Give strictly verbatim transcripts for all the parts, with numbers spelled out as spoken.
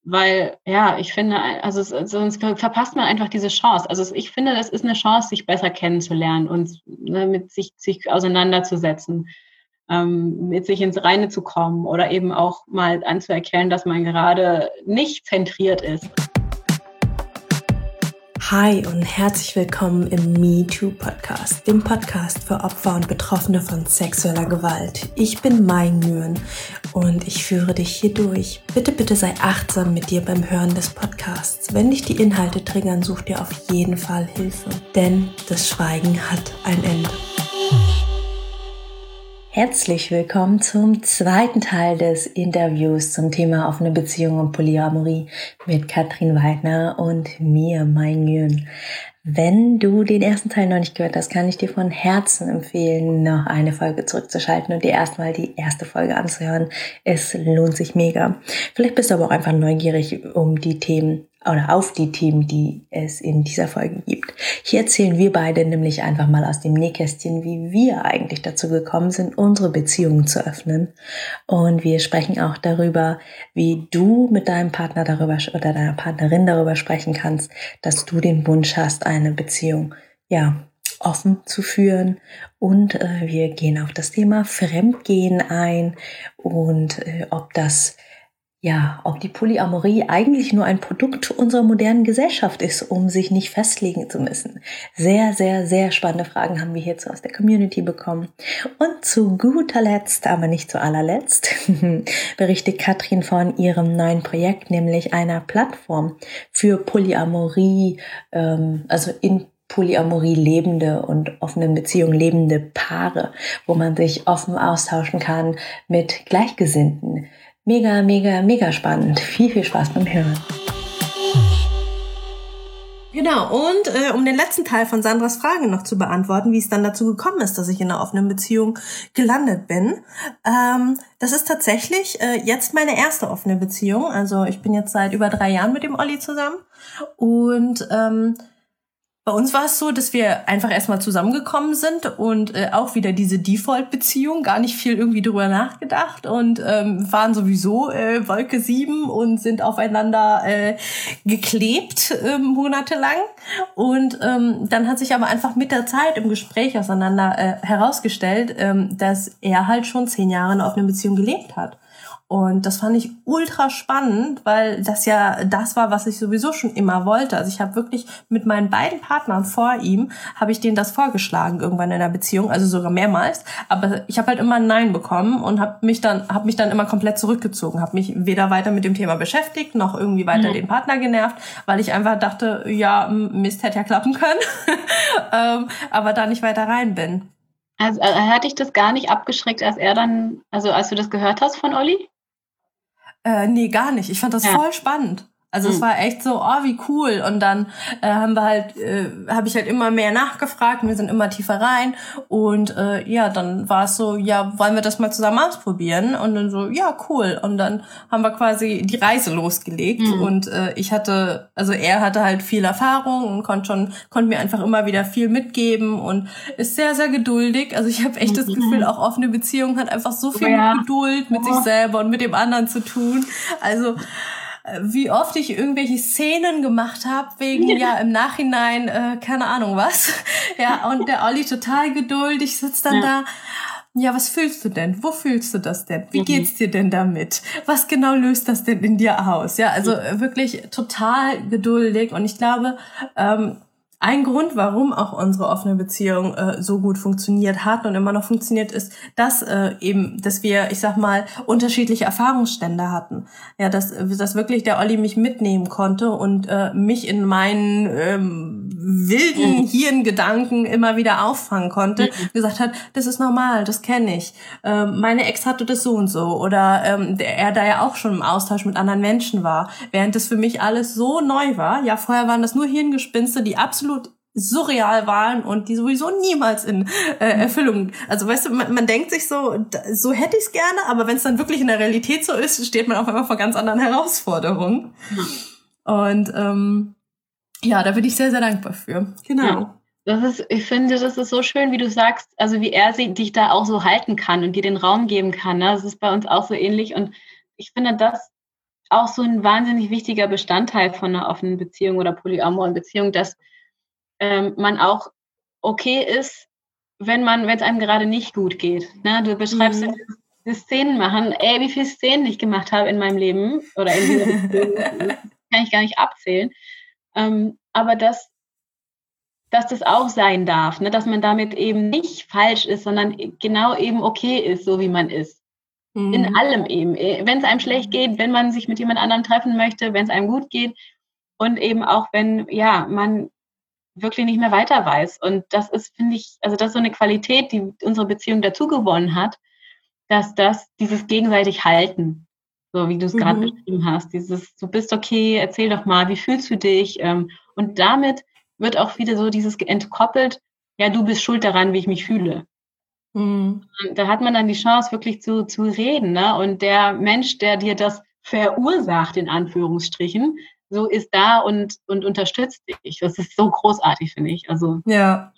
weil, ja, ich finde, also es, sonst verpasst man einfach diese Chance. Also ich finde, das ist eine Chance, sich besser kennenzulernen und ne, mit sich, sich auseinanderzusetzen, ähm, mit sich ins Reine zu kommen oder eben auch mal anzuerkennen, dass man gerade nicht zentriert ist. Hi und herzlich willkommen im MeToo-Podcast, dem Podcast für Opfer und Betroffene von sexueller Gewalt. Ich bin Mai Nguyen und ich führe dich hier durch. Bitte, bitte sei achtsam mit dir beim Hören des Podcasts. Wenn dich die Inhalte triggern, such dir auf jeden Fall Hilfe, denn das Schweigen hat ein Ende. Herzlich willkommen zum zweiten Teil des Interviews zum Thema offene Beziehung und Polyamorie mit Katrin Weidner und mir, Mai Nguyen. Wenn du den ersten Teil noch nicht gehört hast, kann ich dir von Herzen empfehlen, noch eine Folge zurückzuschalten und dir erstmal die erste Folge anzuhören. Es lohnt sich mega. Vielleicht bist du aber auch einfach neugierig um die Themen oder auf die Themen, die es in dieser Folge gibt. Hier erzählen wir beide nämlich einfach mal aus dem Nähkästchen, wie wir eigentlich dazu gekommen sind, unsere Beziehungen zu öffnen. Und wir sprechen auch darüber, wie du mit deinem Partner darüber oder deiner Partnerin darüber sprechen kannst, dass du den Wunsch hast, eine Beziehung, ja, offen zu führen. Und äh, wir gehen auf das Thema Fremdgehen ein und äh, ob das Ja, ob die Polyamorie eigentlich nur ein Produkt unserer modernen Gesellschaft ist, um sich nicht festlegen zu müssen. Sehr, sehr, sehr spannende Fragen haben wir hierzu aus der Community bekommen. Und zu guter Letzt, aber nicht zu allerletzt, berichtet Katrin von ihrem neuen Projekt, nämlich einer Plattform für Polyamorie, ähm, also in Polyamorie lebende und offenen Beziehungen lebende Paare, wo man sich offen austauschen kann mit Gleichgesinnten. Mega, mega, mega spannend. Viel, viel Spaß beim Hören. Genau, und äh, um den letzten Teil von Sandras Frage noch zu beantworten, wie es dann dazu gekommen ist, dass ich in einer offenen Beziehung gelandet bin. Ähm, das ist tatsächlich äh, jetzt meine erste offene Beziehung. Also ich bin jetzt seit über drei Jahren mit dem Olli zusammen. Und ähm, bei uns war es so, dass wir einfach erstmal zusammengekommen sind und äh, auch wieder diese Default-Beziehung, gar nicht viel irgendwie drüber nachgedacht und ähm, waren sowieso äh, Wolke sieben und sind aufeinander äh, geklebt äh, monatelang. Und ähm, dann hat sich aber einfach mit der Zeit im Gespräch auseinander äh, herausgestellt, ähm, dass er halt schon zehn Jahre in einer offenen Beziehung gelebt hat. Und das fand ich ultra spannend, weil das ja das war, was ich sowieso schon immer wollte. Also ich habe wirklich mit meinen beiden Partnern vor ihm, habe ich denen das vorgeschlagen irgendwann in der Beziehung, also sogar mehrmals. Aber ich habe halt immer ein Nein bekommen und habe mich dann habe mich dann immer komplett zurückgezogen, habe mich weder weiter mit dem Thema beschäftigt, noch irgendwie weiter mhm. den Partner genervt, weil ich einfach dachte, ja, Mist, hätte ja klappen können, ähm, aber da nicht weiter rein bin. Also äh, hat dich das gar nicht abgeschreckt, als er dann, also als du das gehört hast von Olli? Äh, nee, gar nicht. Ich fand das ja. voll spannend. Also mhm. es war echt so, oh, wie cool. Und dann äh, haben wir halt, äh, habe ich halt immer mehr nachgefragt. Wir sind immer tiefer rein. Und äh, ja, dann war es so, ja, wollen wir das mal zusammen ausprobieren? Und dann so, ja, cool. Und dann haben wir quasi die Reise losgelegt. Mhm. Und äh, ich hatte, also er hatte halt viel Erfahrung und konnte schon, konnte mir einfach immer wieder viel mitgeben und ist sehr, sehr geduldig. Also ich habe echt mhm. das Gefühl, auch offene Beziehung hat einfach so viel ja. mit Geduld mit oh. sich selber und mit dem anderen zu tun. Also wie oft ich irgendwelche Szenen gemacht habe, wegen, ja, ja im Nachhinein, äh, keine Ahnung was. Ja, und der Olli total geduldig sitzt dann ja. da. Ja, was fühlst du denn? Wo fühlst du das denn? Wie mhm. geht's dir denn damit? Was genau löst das denn in dir aus? Ja, also mhm. wirklich total geduldig. Und ich glaube, ähm, ein Grund, warum auch unsere offene Beziehung äh, so gut funktioniert hat und immer noch funktioniert, ist, dass äh, eben, dass wir, ich sag mal, unterschiedliche Erfahrungsstände hatten. Ja, dass, dass wirklich der Olli mich mitnehmen konnte und äh, mich in meinen ähm, wilden mhm. Hirngedanken immer wieder auffangen konnte. Mhm. Gesagt hat, das ist normal, das kenne ich. Ähm, meine Ex hatte das so und so. Oder ähm, der, er da ja auch schon im Austausch mit anderen Menschen war. Während das für mich alles so neu war. Ja, vorher waren das nur Hirngespinste, die absolut surreal waren und die sowieso niemals in äh, Erfüllung, also weißt du, man, man denkt sich so, so hätte ich es gerne, aber wenn es dann wirklich in der Realität so ist, steht man auf einmal vor ganz anderen Herausforderungen. Mhm. Und ähm, ja, da bin ich sehr, sehr dankbar für. Genau. Ja. Das ist, ich finde, das ist so schön, wie du sagst, also wie er sie, dich da auch so halten kann und dir den Raum geben kann. Ne? Das ist bei uns auch so ähnlich und ich finde, das auch so ein wahnsinnig wichtiger Bestandteil von einer offenen Beziehung oder polyamoren Beziehung, dass ähm, man auch okay ist, wenn man, wenn es einem gerade nicht gut geht. Ne? Du beschreibst ja Mhm. dieses Szenen machen. Ey, wie viele Szenen ich gemacht habe in meinem Leben oder in dieser Beziehung, das kann ich gar nicht abzählen. Ähm, aber dass, dass das auch sein darf, ne? Dass man damit eben nicht falsch ist, sondern genau eben okay ist, so wie man ist. In Mhm. allem eben. Wenn es einem schlecht geht, wenn man sich mit jemand anderem treffen möchte, wenn es einem gut geht und eben auch, wenn ja man wirklich nicht mehr weiter weiß. Und das ist, finde ich, also das ist so eine Qualität, die unsere Beziehung dazu gewonnen hat, dass das dieses gegenseitig Halten, so wie du es gerade Mhm. beschrieben hast, dieses, du bist okay, erzähl doch mal, wie fühlst du dich? Ähm, und damit wird auch wieder so dieses entkoppelt, ja, du bist schuld daran, wie ich mich fühle. Mhm. Und da hat man dann die Chance, wirklich zu, zu reden, ne? Und der Mensch, der dir das verursacht, in Anführungsstrichen, so ist da und, und unterstützt dich. Das ist so großartig, finde ich. Also, Ja,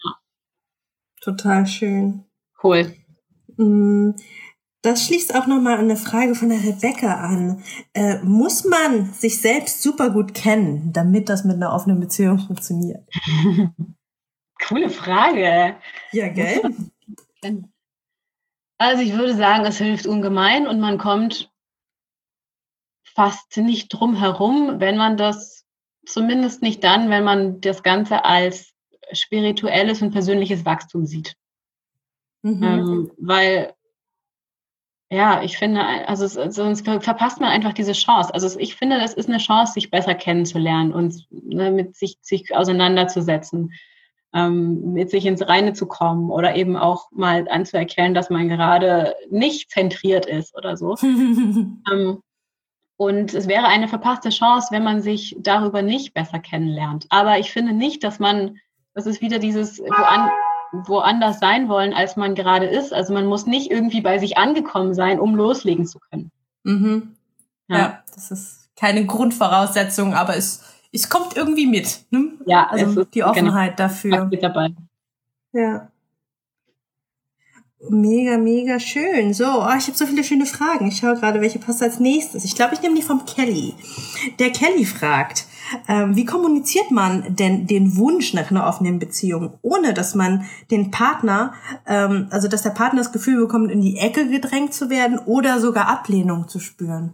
total schön. cool. Mm, Das schließt auch nochmal an eine Frage von der Rebecca an. Äh, muss man sich selbst super gut kennen, damit das mit einer offenen Beziehung funktioniert? Coole Frage. Ja, Muss gell? man kennen? Also ich würde sagen, es hilft ungemein und man kommt fast nicht drum herum, wenn man das, zumindest nicht dann, wenn man das Ganze als spirituelles und persönliches Wachstum sieht. Mhm. Ähm, weil, ja, ich finde, also es, sonst verpasst man einfach diese Chance. Also ich finde, das ist eine Chance, sich besser kennenzulernen und ne, mit sich, sich auseinanderzusetzen, ähm, mit sich ins Reine zu kommen oder eben auch mal anzuerkennen, dass man gerade nicht zentriert ist oder so. Ähm, und es wäre eine verpasste Chance, wenn man sich darüber nicht besser kennenlernt. Aber ich finde nicht, dass man, das ist wieder dieses woan, woanders sein wollen, als man gerade ist. Also man muss nicht irgendwie bei sich angekommen sein, um loslegen zu können. Mhm. Ja, Ja, das ist keine Grundvoraussetzung, aber es, es kommt irgendwie mit. Ne? ja, es Also ist die genau Offenheit dafür. mit dabei. Ja. Mega, mega schön. So, oh, ich habe so viele schöne Fragen. Ich schaue gerade, welche passt als nächstes. Ich glaube, ich nehme die vom Kelly. Der Kelly fragt, ähm, wie kommuniziert man denn den Wunsch nach einer offenen Beziehung, ohne dass man den Partner, ähm, also dass der Partner das Gefühl bekommt, in die Ecke gedrängt zu werden oder sogar Ablehnung zu spüren?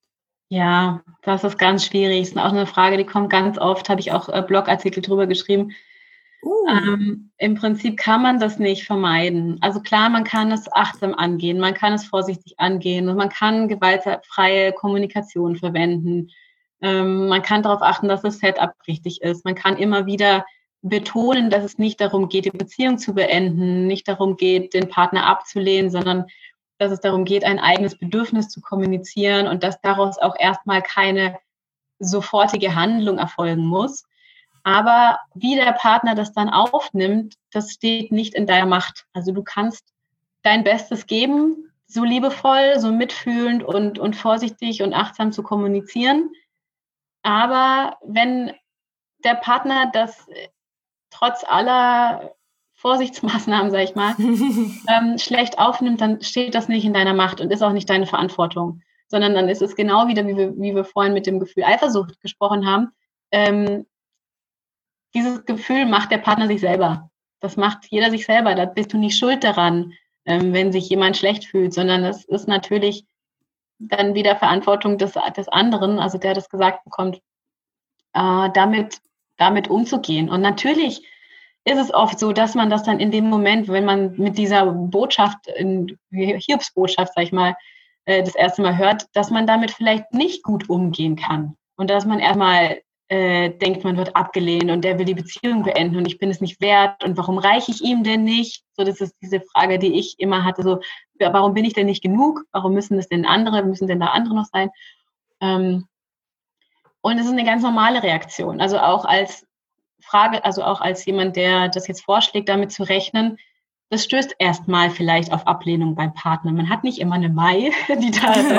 Ja, das ist ganz schwierig. Das ist auch eine Frage, die kommt ganz oft, habe ich auch äh, Blogartikel drüber geschrieben. Uh. Ähm, im Prinzip kann man das nicht vermeiden. Also klar, man kann es achtsam angehen, man kann es vorsichtig angehen und man kann gewaltfreie Kommunikation verwenden. Ähm, man kann darauf achten, dass das Setup richtig ist. Man kann immer wieder betonen, dass es nicht darum geht, die Beziehung zu beenden, nicht darum geht, den Partner abzulehnen, sondern dass es darum geht, ein eigenes Bedürfnis zu kommunizieren und dass daraus auch erstmal keine sofortige Handlung erfolgen muss. Aber wie der Partner das dann aufnimmt, das steht nicht in deiner Macht. Also du kannst dein Bestes geben, so liebevoll, so mitfühlend und, und vorsichtig und achtsam zu kommunizieren. Aber wenn der Partner das trotz aller Vorsichtsmaßnahmen, sage ich mal, ähm, schlecht aufnimmt, dann steht das nicht in deiner Macht und ist auch nicht deine Verantwortung, sondern dann ist es genau wieder, wie wir, wie wir vorhin mit dem Gefühl Eifersucht gesprochen haben. Ähm, dieses Gefühl macht der Partner sich selber. Das macht jeder sich selber. Da bist du nicht schuld daran, ähm, wenn sich jemand schlecht fühlt, sondern es ist natürlich dann wieder Verantwortung des, des anderen, also der das gesagt bekommt, äh, damit, damit umzugehen. Und natürlich ist es oft so, dass man das dann in dem Moment, wenn man mit dieser Botschaft, in Hiobsbotschaft, sag ich mal, äh, das erste Mal hört, dass man damit vielleicht nicht gut umgehen kann. Und dass man erstmal äh, denkt, man wird abgelehnt und der will die Beziehung beenden und ich bin es nicht wert und warum reiche ich ihm denn nicht? So, das ist diese Frage, die ich immer hatte, so, warum bin ich denn nicht genug? Warum müssen das denn andere, müssen denn da andere noch sein? Ähm, und es ist eine ganz normale Reaktion. Also auch als Frage, also auch als jemand, der das jetzt vorschlägt, damit zu rechnen, das stößt erstmal vielleicht auf Ablehnung beim Partner. Man hat nicht immer eine Mai, die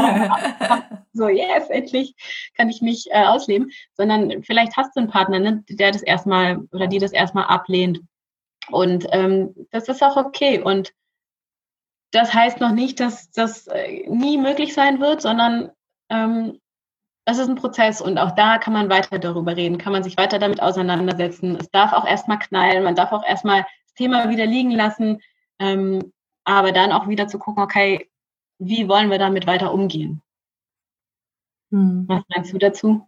da so, yes, endlich kann ich mich äh, ausleben, sondern vielleicht hast du einen Partner, ne, der das erstmal oder die das erstmal ablehnt. Und ähm, das ist auch okay. Und das heißt noch nicht, dass das äh, nie möglich sein wird, sondern ähm, Das ist ein Prozess und auch da kann man weiter darüber reden, kann man sich weiter damit auseinandersetzen. Es darf auch erstmal knallen, man darf auch erstmal das Thema wieder liegen lassen, ähm, aber dann auch wieder zu gucken, okay, wie wollen wir damit weiter umgehen? Hm. Was meinst du dazu?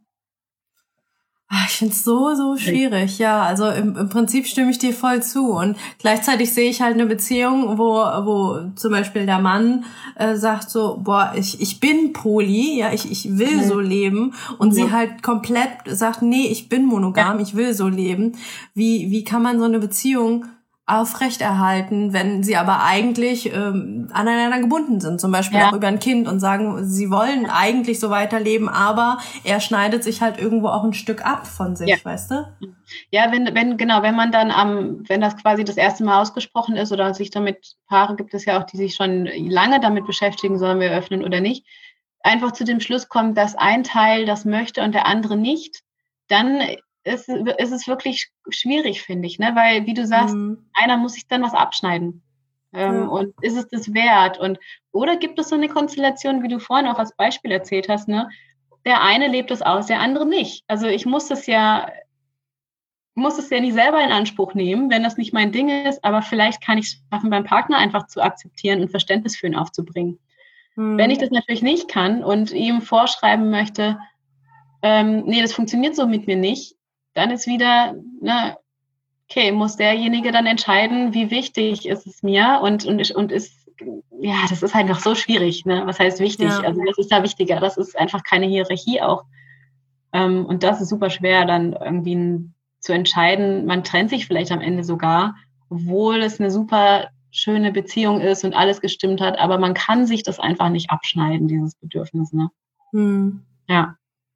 Ich finde es so, so schwierig, ja. Also im, im Prinzip stimme ich dir voll zu. Und gleichzeitig sehe ich halt eine Beziehung, wo wo zum Beispiel der Mann äh, sagt so, boah, ich ich bin poly, ja, ich ich will mhm. so leben. Und mhm. sie halt komplett sagt, nee, ich bin monogam, ja. ich will so leben. Wie wie kann man so eine Beziehung aufrechterhalten, wenn sie aber eigentlich ähm, aneinander gebunden sind, zum Beispiel ja. auch über ein Kind und sagen, sie wollen eigentlich so weiterleben, aber er schneidet sich halt irgendwo auch ein Stück ab von sich, ja. weißt du? Ja, wenn, wenn, genau, wenn man dann am, wenn das quasi das erste Mal ausgesprochen ist oder sich damit, Paare gibt es ja auch, die sich schon lange damit beschäftigen, sollen wir öffnen oder nicht, einfach zu dem Schluss kommt, dass ein Teil das möchte und der andere nicht, dann ist, ist es wirklich schwierig, finde ich, ne? Weil, wie du sagst, mhm. einer muss sich dann was abschneiden. Ähm, ja. Und ist es das wert? Und, oder gibt es so eine Konstellation, wie du vorhin auch als Beispiel erzählt hast, ne? Der eine lebt es aus, der andere nicht. Also ich muss es ja, muss es ja nicht selber in Anspruch nehmen, wenn das nicht mein Ding ist, aber vielleicht kann ich es schaffen, beim Partner einfach zu akzeptieren und Verständnis für ihn aufzubringen. Mhm. Wenn ich das natürlich nicht kann und ihm vorschreiben möchte, ähm, nee, das funktioniert so mit mir nicht, dann ist wieder, ne, okay, muss derjenige dann entscheiden, wie wichtig ist es mir und, und, und ist, ja, das ist einfach so schwierig, ne? Was heißt wichtig? Ja. Also das ist da wichtiger, das ist einfach keine Hierarchie auch. Ähm, und das ist super schwer, dann irgendwie ein, zu entscheiden, man trennt sich vielleicht am Ende sogar, obwohl es eine super schöne Beziehung ist und alles gestimmt hat, aber man kann sich das einfach nicht abschneiden, dieses Bedürfnis, ne? Hm. Ja.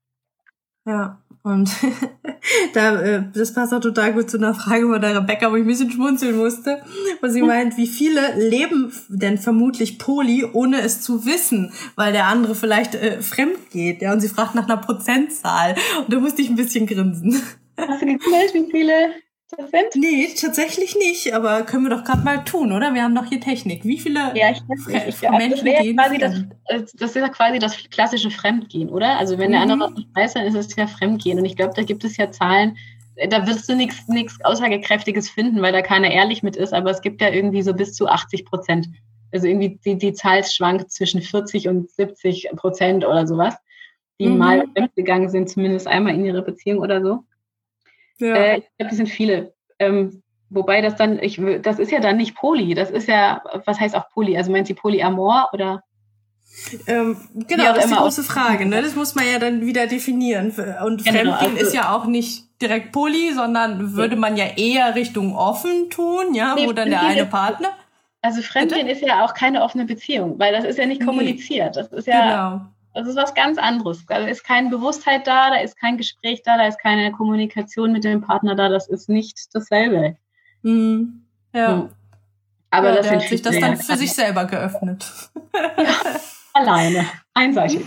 Ja, und da, äh, das passt auch total gut zu einer Frage von der Rebecca, wo ich ein bisschen schmunzeln musste, wo sie meint, wie viele leben denn vermutlich poly, ohne es zu wissen, weil der andere vielleicht äh, fremd geht, ja, und sie fragt nach einer Prozentzahl und da musste ich ein bisschen grinsen. Hast du gegoogelt, wie viele das sind? Nee, tatsächlich nicht, aber können wir doch gerade mal tun, oder? Wir haben doch hier Technik. Wie viele ja, ich weiß nicht. Ich, Menschen das gehen quasi das, das ist ja quasi das klassische Fremdgehen, oder? Also wenn mhm. der andere was nicht weiß, dann ist es ja Fremdgehen. Und ich glaube, da gibt es ja Zahlen, da wirst du nichts nichts Aussagekräftiges finden, weil da keiner ehrlich mit ist, aber es gibt ja irgendwie so bis zu achtzig Prozent. Also irgendwie die, die Zahl schwankt zwischen vierzig und siebzig Prozent oder sowas, die mhm. mal fremdgegangen sind, zumindest einmal in ihrer Beziehung oder so. Ja. Äh, ich glaube, das sind viele. Ähm, wobei das dann, ich, das ist ja dann nicht Poly, das ist ja, was heißt auch Poly? Also meint sie Polyamor oder? Ähm, genau, das ist die große Frage, ne? Das muss man ja dann wieder definieren. Und genau, Fremdgehen also, ist ja auch nicht direkt Poly, sondern würde man ja eher Richtung offen tun, ja, nee, wo dann der eine Partner. Also Fremdgehen Bitte? Ist ja auch keine offene Beziehung, weil das ist ja nicht kommuniziert. Das ist ja. Genau. Das ist was ganz anderes. Da ist keine Bewusstheit da, da ist kein Gespräch da, da ist keine Kommunikation mit dem Partner da. Das ist nicht dasselbe. Mhm. Ja. Hm. Aber ja, das der hat sich das dann für sich selber geöffnet. Ja, alleine. Einseitig.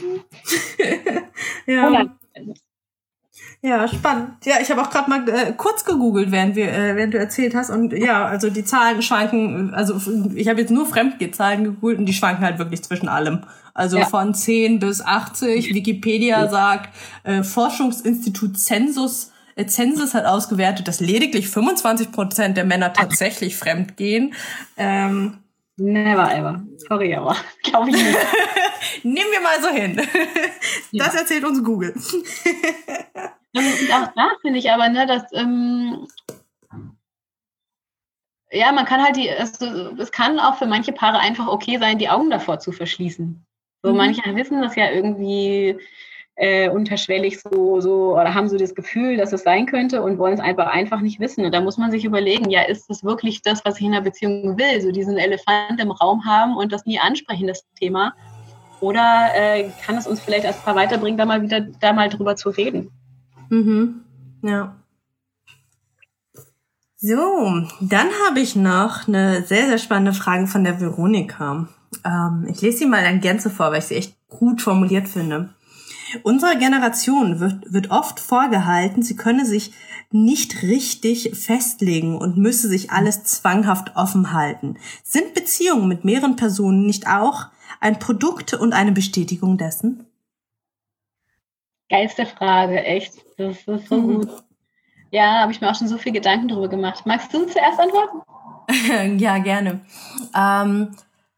Ja. Ja, spannend. Ja, ich habe auch gerade mal äh, kurz gegoogelt, während wir, äh, während du erzählt hast. Und ja, also die Zahlen schwanken, also ich habe jetzt nur Fremdgehzahlen gegoogelt und die schwanken halt wirklich zwischen allem. Also ja. von zehn bis achtzig. Wikipedia ja. sagt, äh, Forschungsinstitut Census, äh, Census hat ausgewertet, dass lediglich fünfundzwanzig Prozent der Männer tatsächlich fremdgehen. Ähm, Never ever. Sorry, aber glaube ich nicht. Nehmen wir mal so hin. Das ja. erzählt uns Google. Und auch da finde ich aber, ne, dass ähm, ja, man kann halt die, also, es kann auch für manche Paare einfach okay sein, die Augen davor zu verschließen. So, mhm. manche wissen das ja irgendwie äh, unterschwellig so, so, oder haben so das Gefühl, dass es sein könnte und wollen es einfach einfach nicht wissen. Und da muss man sich überlegen, ja, ist das wirklich das, was ich in einer Beziehung will? So diesen Elefant im Raum haben und das nie ansprechen, das Thema. Oder äh, kann es uns vielleicht als Paar weiterbringen, da mal wieder, da mal drüber zu reden? Mhm, ja. So, dann habe ich noch eine sehr, sehr spannende Frage von der Veronika. Ähm, ich lese sie mal in Gänze vor, weil ich sie echt gut formuliert finde. Unserer Generation wird, wird oft vorgehalten, sie könne sich nicht richtig festlegen und müsse sich alles zwanghaft offen halten. Sind Beziehungen mit mehreren Personen nicht auch ein Produkt und eine Bestätigung dessen? Geilste Frage, echt. Das ist so Mhm. gut. Ja, habe ich mir auch schon so viel Gedanken drüber gemacht. Magst du zuerst antworten? Ja, gerne. Ähm,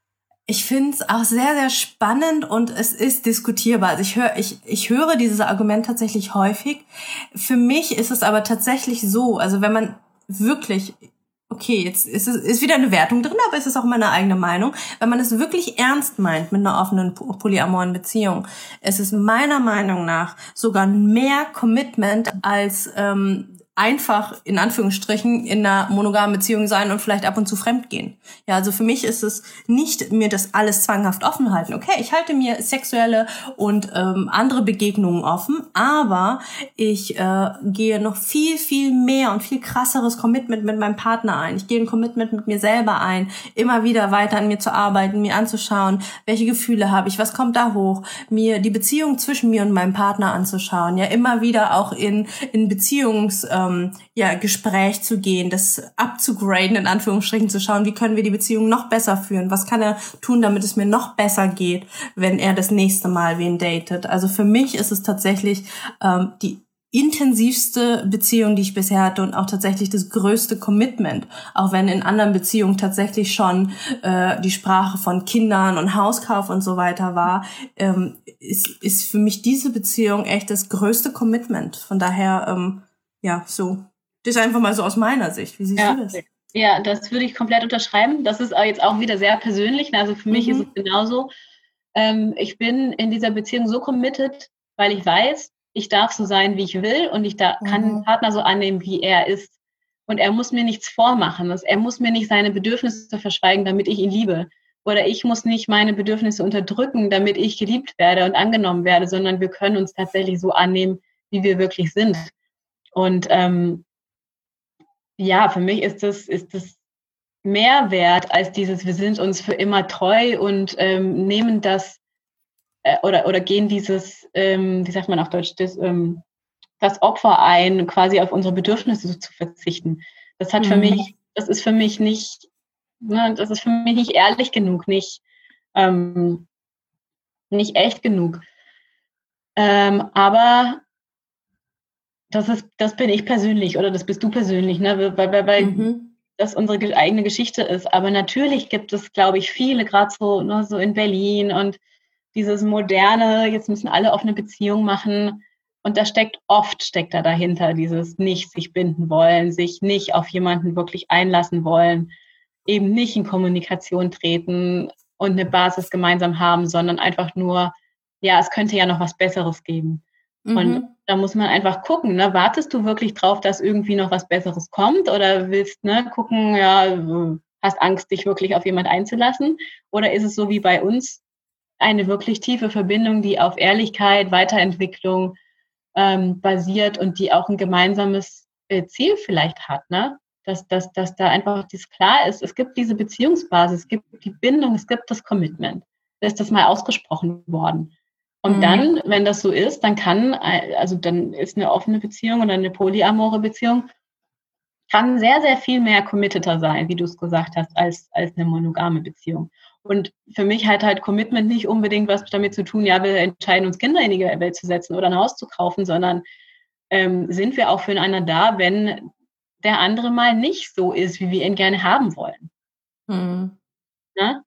ich finde es auch sehr, sehr spannend und es ist diskutierbar. Also ich höre, ich, ich höre dieses Argument tatsächlich häufig. Für mich ist es aber tatsächlich so, also wenn man wirklich, okay, jetzt ist es ist wieder eine Wertung drin, aber es ist auch meine eigene Meinung. Wenn man es wirklich ernst meint mit einer offenen polyamoren Beziehung, es ist meiner Meinung nach sogar mehr Commitment als ähm, einfach in Anführungsstrichen in einer monogamen Beziehung sein und vielleicht ab und zu fremdgehen. Ja, also für mich ist es nicht mir das alles zwanghaft offen halten. Okay, ich halte mir sexuelle und ähm, andere Begegnungen offen, aber ich äh, gehe noch viel, viel mehr und viel krasseres Commitment mit meinem Partner ein. Ich gehe ein Commitment mit mir selber ein, immer wieder weiter an mir zu arbeiten, mir anzuschauen, welche Gefühle habe ich, was kommt da hoch, mir die Beziehung zwischen mir und meinem Partner anzuschauen, ja, immer wieder auch in in Beziehungs ähm, ja, Gespräch zu gehen, das abzugraden, in Anführungsstrichen zu schauen, wie können wir die Beziehung noch besser führen, was kann er tun, damit es mir noch besser geht, wenn er das nächste Mal wen datet. Also für mich ist es tatsächlich ähm, die intensivste Beziehung, die ich bisher hatte und auch tatsächlich das größte Commitment, auch wenn in anderen Beziehungen tatsächlich schon äh, die Sprache von Kindern und Hauskauf und so weiter war, ähm, ist, ist für mich diese Beziehung echt das größte Commitment. Von daher ähm, ja, so. Das ist einfach mal so aus meiner Sicht. Wie siehst Ja. du das? Ja, das würde ich komplett unterschreiben. Das ist jetzt auch wieder sehr persönlich. Also für mich Mhm. ist es genauso. Ähm, ich bin in dieser Beziehung so committed, weil ich weiß, ich darf so sein, wie ich will und ich da, Mhm. kann den Partner so annehmen, wie er ist. Und er muss mir nichts vormachen. Er muss mir nicht seine Bedürfnisse verschweigen, damit ich ihn liebe. Oder ich muss nicht meine Bedürfnisse unterdrücken, damit ich geliebt werde und angenommen werde, sondern wir können uns tatsächlich so annehmen, wie wir wirklich sind. Und ähm, ja, für mich ist das, ist das mehr wert als dieses, wir sind uns für immer treu und ähm, nehmen das äh, oder, oder gehen dieses, ähm, wie sagt man auf Deutsch, das, ähm, das Opfer ein, quasi auf unsere Bedürfnisse so zu verzichten. Das hat für Mhm. mich, das ist für mich nicht, ne, das ist für mich nicht ehrlich genug, nicht, ähm, nicht echt genug. Ähm, aber das ist, das bin ich persönlich oder das bist du persönlich, ne? Weil, weil, weil Mhm. das unsere eigene Geschichte ist. Aber natürlich gibt es, glaube ich, viele, gerade so, ne, so in Berlin und dieses moderne, jetzt müssen alle offene Beziehungen machen. Und da steckt oft, steckt da dahinter dieses nicht sich binden wollen, sich nicht auf jemanden wirklich einlassen wollen, eben nicht in Kommunikation treten und eine Basis gemeinsam haben, sondern einfach nur, ja, es könnte ja noch was Besseres geben. Und Mhm. da muss man einfach gucken, ne? Wartest du wirklich drauf, dass irgendwie noch was Besseres kommt oder willst ne, gucken, ja, hast Angst, dich wirklich auf jemand einzulassen? Oder ist es so wie bei uns, eine wirklich tiefe Verbindung, die auf Ehrlichkeit, Weiterentwicklung ähm, basiert und die auch ein gemeinsames äh, Ziel vielleicht hat, ne? Dass, dass, dass da einfach dies klar ist, es gibt diese Beziehungsbasis, es gibt die Bindung, es gibt das Commitment. Da ist das mal ausgesprochen worden. Und Mhm. dann, wenn das so ist, dann kann, also dann ist eine offene Beziehung oder eine polyamore Beziehung, kann sehr, sehr viel mehr committeter sein, wie du es gesagt hast, als, als eine monogame Beziehung. Und für mich hat halt Commitment nicht unbedingt was damit zu tun, ja, wir entscheiden uns Kinder in die Welt zu setzen oder ein Haus zu kaufen, sondern ähm, sind wir auch füreinander da, wenn der andere mal nicht so ist, wie wir ihn gerne haben wollen. Mhm. Ne?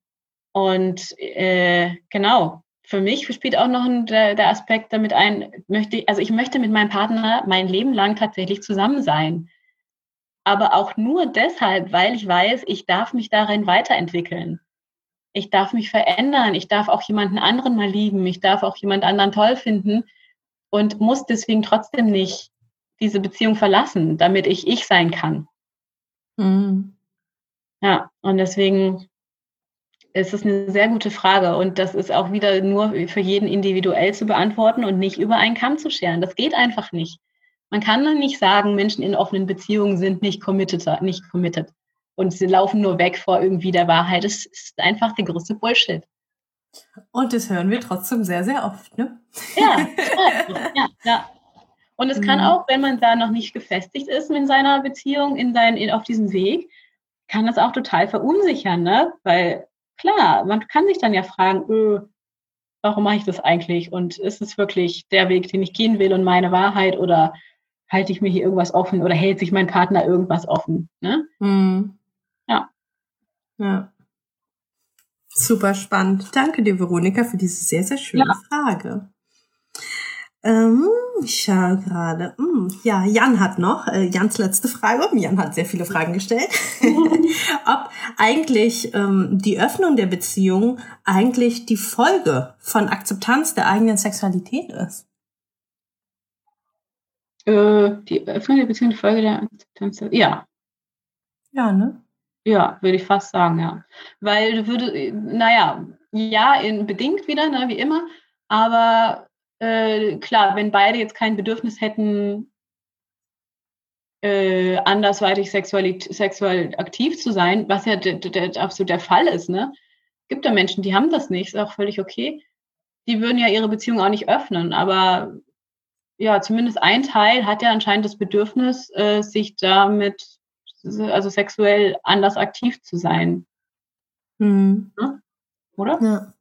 Und äh, genau, für mich spielt auch noch ein, der, der Aspekt damit ein, möchte, also ich möchte mit meinem Partner mein Leben lang tatsächlich zusammen sein. Aber auch nur deshalb, weil ich weiß, ich darf mich darin weiterentwickeln. Ich darf mich verändern. Ich darf auch jemanden anderen mal lieben. Ich darf auch jemand anderen toll finden und muss deswegen trotzdem nicht diese Beziehung verlassen, damit ich ich sein kann. Mhm. Ja, und deswegen ist es eine sehr gute Frage. Und das ist auch wieder nur für jeden individuell zu beantworten und nicht über einen Kamm zu scheren. Das geht einfach nicht. Man kann dann nicht sagen, Menschen in offenen Beziehungen sind nicht committed, nicht committed. Und sie laufen nur weg vor irgendwie der Wahrheit. Das ist einfach der größte Bullshit. Und das hören wir trotzdem sehr, sehr oft, ne? Ja, ja, ja. Und es kann Mhm. auch, wenn man da noch nicht gefestigt ist in seiner Beziehung, in sein, in, auf diesem Weg, kann das auch total verunsichern, ne? Weil klar, man kann sich dann ja fragen, öh, warum mache ich das eigentlich? Und ist es wirklich der Weg, den ich gehen will und meine Wahrheit, oder halte ich mir hier irgendwas offen oder hält sich mein Partner irgendwas offen? Ne? Mhm. Ja. Ja. Super spannend. Danke dir, Veronika, für diese sehr, sehr schöne ja. Frage. Ähm, ich schaue gerade. Hm, ja, Jan hat noch, äh, Jans letzte Frage. Jan hat sehr viele Fragen gestellt. Ob eigentlich ähm, die Öffnung der Beziehung eigentlich die Folge von Akzeptanz der eigenen Sexualität ist. Äh, die Öffnung der Beziehung die Folge der Akzeptanz? Ja. Ja, ne? Ja, würde ich fast sagen, ja. Weil du würdest, naja, ja, in, bedingt wieder, ne, wie immer, aber äh, klar, wenn beide jetzt kein Bedürfnis hätten, äh, andersweitig sexuell, sexuell aktiv zu sein, was ja der, der, absolut der Fall ist, ne? Gibt ja Menschen, die haben das nicht, ist auch völlig okay. Die würden ja ihre Beziehung auch nicht öffnen, aber ja, zumindest ein Teil hat ja anscheinend das Bedürfnis, äh, sich damit, also sexuell anders aktiv zu sein. Mhm. Hm? Oder? Ja.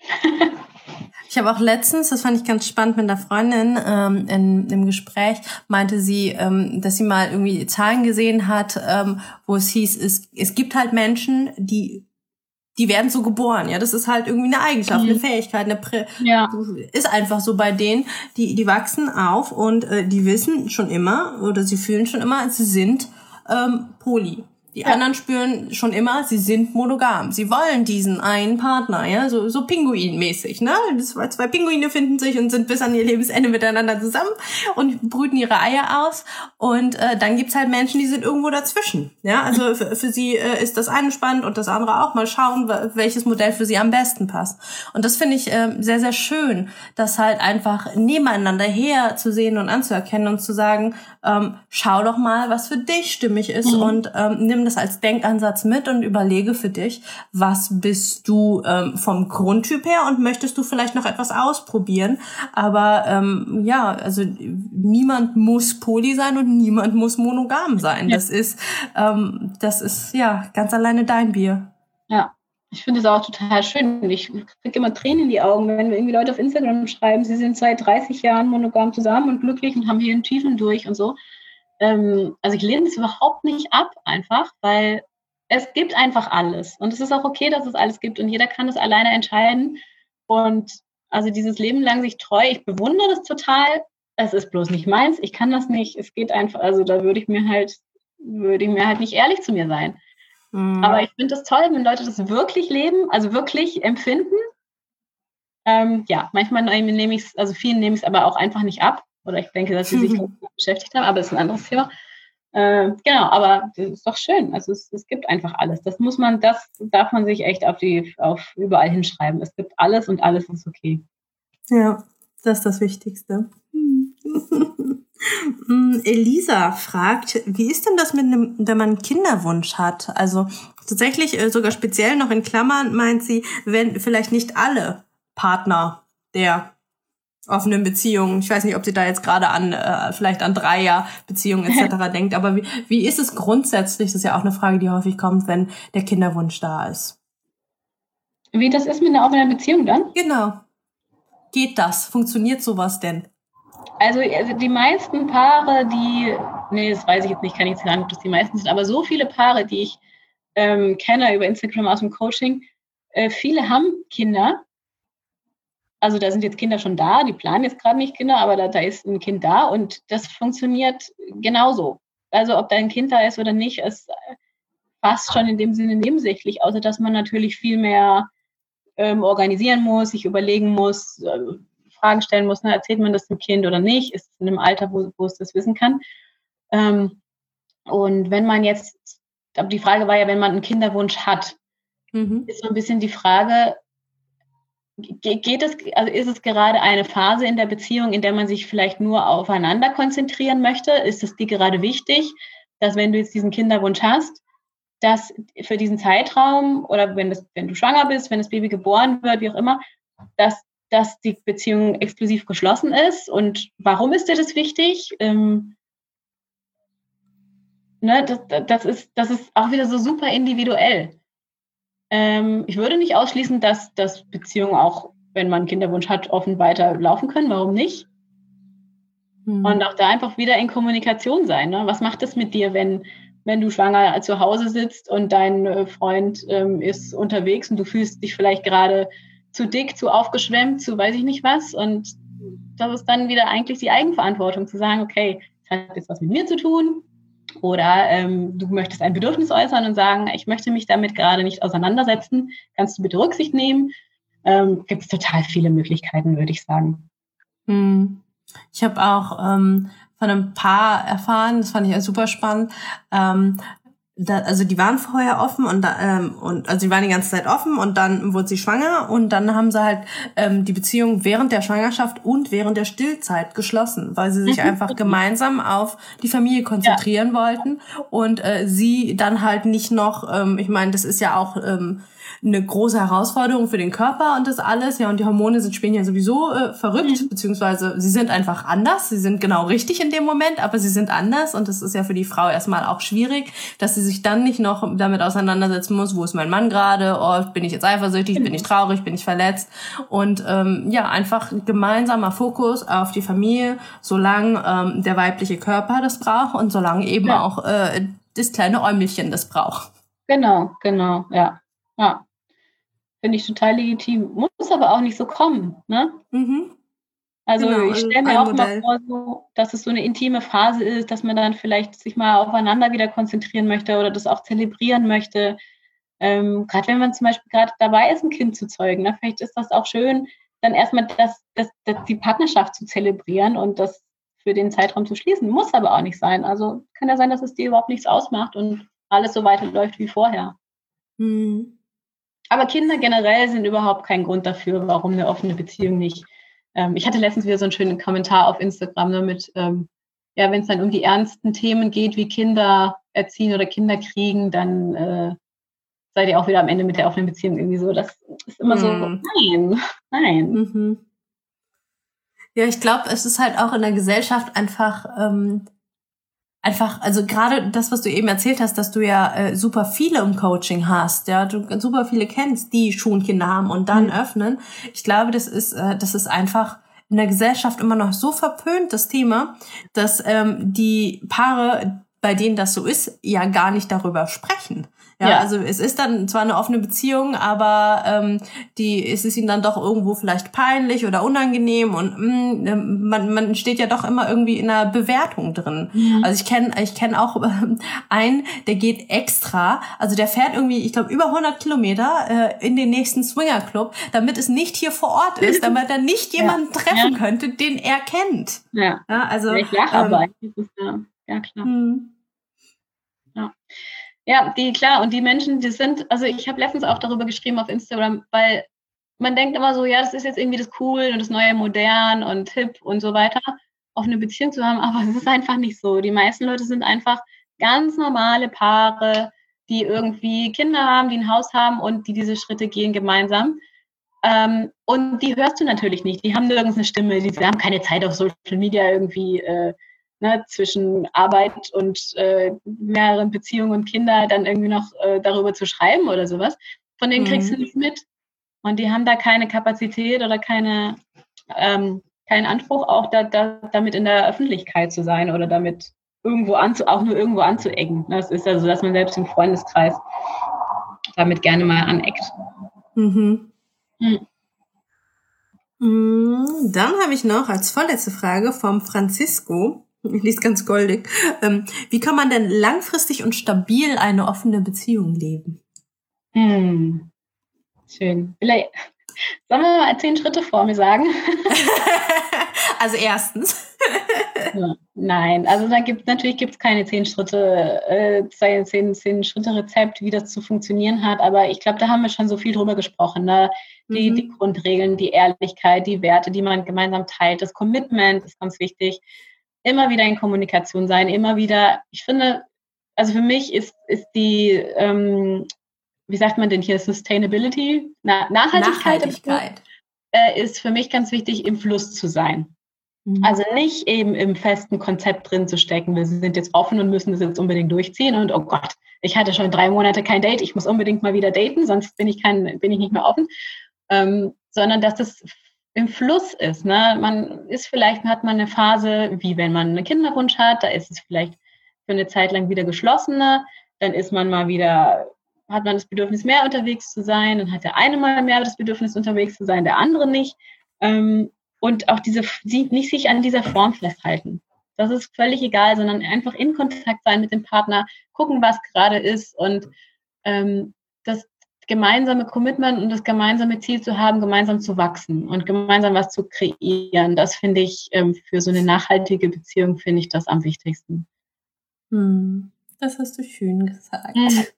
Ich habe auch letztens, das fand ich ganz spannend, mit einer Freundin ähm, in, im Gespräch, meinte sie, ähm, dass sie mal irgendwie Zahlen gesehen hat, ähm, wo es hieß, es, es gibt halt Menschen, die die werden so geboren, ja, das ist halt irgendwie eine Eigenschaft, mhm. eine Fähigkeit, eine Prä- ja. ist einfach so bei denen, die die wachsen auf und äh, die wissen schon immer oder sie fühlen schon immer, sie sind ähm, poly. Die ja. anderen spüren schon immer, sie sind monogam. Sie wollen diesen einen Partner, ja, so so Pinguin-mäßig, ne? Zwei, zwei Pinguine finden sich und sind bis an ihr Lebensende miteinander zusammen und brüten ihre Eier aus. Und äh, dann gibt's halt Menschen, die sind irgendwo dazwischen, ja. Also für, für sie äh, ist das eine spannend und das andere auch. Mal schauen, welches Modell für sie am besten passt. Und das finde ich äh, sehr, sehr schön, das halt einfach nebeneinander her zu sehen und anzuerkennen und zu sagen, ähm, schau doch mal, was für dich stimmig ist mhm. und ähm, nimm das als Denkansatz mit und überlege für dich, was bist du ähm, vom Grundtyp her und möchtest du vielleicht noch etwas ausprobieren. Aber ähm, ja, also niemand muss poly sein und niemand muss monogam sein. Ja. Das ist, ähm, das ist ja ganz alleine dein Bier. Ja, ich finde es auch total schön. Ich kriege immer Tränen in die Augen, wenn irgendwie Leute auf Instagram schreiben, sie sind seit dreißig Jahren monogam zusammen und glücklich und haben hier einen Tiefen durch und so. Also ich lehne es überhaupt nicht ab, einfach, weil es gibt einfach alles. Und es ist auch okay, dass es alles gibt und jeder kann es alleine entscheiden. Und also dieses Leben lang sich treu, ich bewundere das total. Es ist bloß nicht meins. Ich kann das nicht. Es geht einfach, also da würde ich mir halt, würde ich mir halt nicht ehrlich zu mir sein. Mhm. Aber ich finde das toll, wenn Leute das wirklich leben, also wirklich empfinden. Ähm, ja, manchmal nehme ich es, also vielen nehme ich es aber auch einfach nicht ab. Oder ich denke, dass sie sich damit beschäftigt haben, aber das ist ein anderes Thema. Äh, genau, aber das ist doch schön. Also es, es gibt einfach alles. Das muss man, das darf man sich echt auf die, auf überall hinschreiben. Es gibt alles und alles ist okay. Ja, das ist das Wichtigste. Elisa fragt, wie ist denn das mit einem, wenn man einen Kinderwunsch hat? Also tatsächlich sogar speziell noch in Klammern meint sie, wenn vielleicht nicht alle Partner der offenen Beziehungen, ich weiß nicht, ob sie da jetzt gerade an äh, vielleicht an Dreier-Beziehungen et cetera denkt, aber wie, wie ist es grundsätzlich? Das ist ja auch eine Frage, die häufig kommt, wenn der Kinderwunsch da ist. Wie das ist mit einer offenen Beziehung dann? Genau. Geht das? Funktioniert sowas denn? Also, also die meisten Paare, die, nee, das weiß ich jetzt nicht, kann ich jetzt sagen, ob das die meisten sind, aber so viele Paare, die ich ähm, kenne über Instagram aus dem Coaching, äh, viele haben Kinder. Also da sind jetzt Kinder schon da, die planen jetzt gerade nicht Kinder, aber da, da ist ein Kind da und das funktioniert genauso. Also ob da ein Kind da ist oder nicht, ist fast schon in dem Sinne nebensächlich, außer dass man natürlich viel mehr ähm, organisieren muss, sich überlegen muss, äh, Fragen stellen muss, ne, erzählt man das dem Kind oder nicht, ist es in einem Alter, wo, wo es das wissen kann. Ähm, und wenn man jetzt, aber die Frage war ja, wenn man einen Kinderwunsch hat, mhm. ist so ein bisschen die Frage, geht es, also ist es gerade eine Phase in der Beziehung, in der man sich vielleicht nur aufeinander konzentrieren möchte? Ist es dir gerade wichtig, dass wenn du jetzt diesen Kinderwunsch hast, dass für diesen Zeitraum oder wenn, das, wenn du schwanger bist, wenn das Baby geboren wird, wie auch immer, dass, dass die Beziehung exklusiv geschlossen ist? Und warum ist dir das wichtig? Ähm, ne, das, das, ist, das ist auch wieder so super individuell. Ich würde nicht ausschließen, dass, dass Beziehungen auch wenn man einen Kinderwunsch hat, offen weiter laufen können. Warum nicht? Mhm. Und auch da einfach wieder in Kommunikation sein. Ne? Was macht es mit dir, wenn, wenn du schwanger zu Hause sitzt und dein Freund ähm, ist unterwegs und du fühlst dich vielleicht gerade zu dick, zu aufgeschwemmt, zu weiß ich nicht was. Und das ist dann wieder eigentlich die Eigenverantwortung, zu sagen, okay, das hat jetzt was mit mir zu tun. Oder ähm, du möchtest ein Bedürfnis äußern und sagen, ich möchte mich damit gerade nicht auseinandersetzen. Kannst du bitte Rücksicht nehmen? Ähm, gibt es total viele Möglichkeiten, würde ich sagen. Hm. Ich habe auch ähm, von einem Paar erfahren, das fand ich ja super spannend. Ähm, da, also die waren vorher offen und da, ähm, und also die waren die ganze Zeit offen und dann wurde sie schwanger und dann haben sie halt ähm, die Beziehung während der Schwangerschaft und während der Stillzeit geschlossen, weil sie sich mhm. einfach gemeinsam auf die Familie konzentrieren ja. wollten und äh, sie dann halt nicht noch, ähm, ich meine, das ist ja auch ähm, eine große Herausforderung für den Körper und das alles, ja, und die Hormone sind spielen ja sowieso äh, verrückt, mhm. beziehungsweise sie sind einfach anders, sie sind genau richtig in dem Moment, aber sie sind anders und das ist ja für die Frau erstmal auch schwierig, dass sie sich dann nicht noch damit auseinandersetzen muss, wo ist mein Mann gerade, oh, bin ich jetzt eifersüchtig, mhm. bin ich traurig, bin ich verletzt und ähm, ja, einfach gemeinsamer Fokus auf die Familie, solange ähm, der weibliche Körper das braucht und solange eben ja. auch äh, das kleine Äumelchen das braucht. Genau, genau, ja, ja. Finde ich total legitim. Muss aber auch nicht so kommen, ne? Mhm. Also genau, ich stelle mir auch Modell. mal vor, so, dass es so eine intime Phase ist, dass man dann vielleicht sich mal aufeinander wieder konzentrieren möchte oder das auch zelebrieren möchte. Ähm, gerade wenn man zum Beispiel gerade dabei ist, ein Kind zu zeugen, ne? Vielleicht ist das auch schön, dann erstmal das, das, das, die Partnerschaft zu zelebrieren und das für den Zeitraum zu schließen. Muss aber auch nicht sein. Also kann ja sein, dass es dir überhaupt nichts ausmacht und alles so weiterläuft wie vorher. Mhm. Aber Kinder generell sind überhaupt kein Grund dafür, warum eine offene Beziehung nicht. Ähm, ich hatte letztens wieder so einen schönen Kommentar auf Instagram, ne, mit, ähm, ja, wenn es dann um die ernsten Themen geht, wie Kinder erziehen oder Kinder kriegen, dann äh, seid ihr auch wieder am Ende mit der offenen Beziehung irgendwie so. Das ist immer hm. so, nein, nein. Mhm. Ja, ich glaube, es ist halt auch in der Gesellschaft einfach... Ähm Einfach, also gerade das, was du eben erzählt hast, dass du ja äh, super viele im Coaching hast, ja, du super viele kennst, die schon Kinder haben und dann mhm. öffnen. Ich glaube, das ist, äh, das ist einfach in der Gesellschaft immer noch so verpönt, das Thema, dass ähm, die Paare, bei denen das so ist, ja gar nicht darüber sprechen. Ja, ja, also es ist dann zwar eine offene Beziehung, aber ähm, die es ist ihnen dann doch irgendwo vielleicht peinlich oder unangenehm und mh, man man steht ja doch immer irgendwie in einer Bewertung drin. Mhm. Also ich kenne ich kenne auch äh, einen, der geht extra, also der fährt irgendwie, ich glaube über hundert Kilometer äh, in den nächsten Swingerclub, damit es nicht hier vor Ort ist, damit er nicht jemanden ja. treffen ja. könnte, den er kennt. Ja, ja also ich lache ähm, aber ja, ja klar. Mhm. Ja. Ja, die, klar, und die Menschen, die sind, also ich habe letztens auch darüber geschrieben auf Instagram, weil man denkt immer so, ja, das ist jetzt irgendwie das Cool und das neue Modern und hip und so weiter, auf eine Beziehung zu haben, aber es ist einfach nicht so. Die meisten Leute sind einfach ganz normale Paare, die irgendwie Kinder haben, die ein Haus haben und die diese Schritte gehen gemeinsam. Ähm, und die hörst du natürlich nicht, die haben nirgends eine Stimme, die, die haben keine Zeit auf Social Media irgendwie, äh, Ne, zwischen Arbeit und äh, mehreren Beziehungen und Kinder dann irgendwie noch äh, darüber zu schreiben oder sowas. Von denen mhm. kriegst du nichts mit. Und die haben da keine Kapazität oder keine, ähm, keinen Anspruch, auch da, da, damit in der Öffentlichkeit zu sein oder damit irgendwo anzu, auch nur irgendwo anzuecken. Das ist ja so, dass man selbst im Freundeskreis damit gerne mal aneckt. Mhm. Mhm. Dann habe ich noch als vorletzte Frage vom Francisco, die ist ganz goldig. Ähm, wie kann man denn langfristig und stabil eine offene Beziehung leben? Hm. Schön. Vielleicht, sollen wir mal zehn Schritte vor mir sagen? Also erstens. Ja, nein, also da gibt natürlich gibt's keine zehn Schritte, äh, zehn, zehn Schritte Rezept, wie das zu funktionieren hat. Aber ich glaube, da haben wir schon so viel drüber gesprochen. Ne? Die, mhm. die Grundregeln, die Ehrlichkeit, die Werte, die man gemeinsam teilt, das Commitment ist ganz wichtig. Immer wieder in Kommunikation sein, immer wieder, ich finde, also für mich ist, ist die, ähm, wie sagt man denn hier, Sustainability, Na, Nachhaltigkeit, Nachhaltigkeit. Äh, ist für mich ganz wichtig, im Fluss zu sein. Mhm. Also nicht eben im festen Konzept drin zu stecken, wir sind jetzt offen und müssen das jetzt unbedingt durchziehen und oh Gott, ich hatte schon drei Monate kein Date, ich muss unbedingt mal wieder daten, sonst bin ich kein, bin ich nicht mehr offen. Ähm, sondern dass das im Fluss ist. Ne? Man ist vielleicht, hat man eine Phase, wie wenn man einen Kinderwunsch hat, da ist es vielleicht für eine Zeit lang wieder geschlossener, dann ist man mal wieder, hat man das Bedürfnis, mehr unterwegs zu sein, dann hat der eine mal mehr das Bedürfnis, unterwegs zu sein, der andere nicht. Ähm, und auch diese, nicht sich an dieser Form festhalten. Das ist völlig egal, sondern einfach in Kontakt sein mit dem Partner, gucken, was gerade ist und ähm, das gemeinsame Commitment und das gemeinsame Ziel zu haben, gemeinsam zu wachsen und gemeinsam was zu kreieren. Das finde ich, ähm, für so eine nachhaltige Beziehung finde ich das am wichtigsten. Hm, das hast du schön gesagt.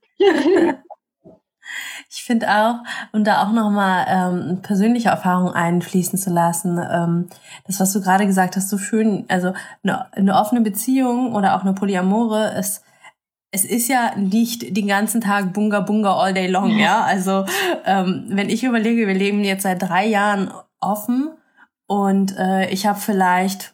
Ich finde auch, um da auch nochmal ähm, persönliche Erfahrung einfließen zu lassen, ähm, das, was du gerade gesagt hast, so schön, also eine, eine offene Beziehung oder auch eine Polyamore ist, es ist ja nicht den ganzen Tag Bunga Bunga all day long, ja, also ähm, wenn ich überlege, wir leben jetzt seit drei Jahren offen und äh, ich habe vielleicht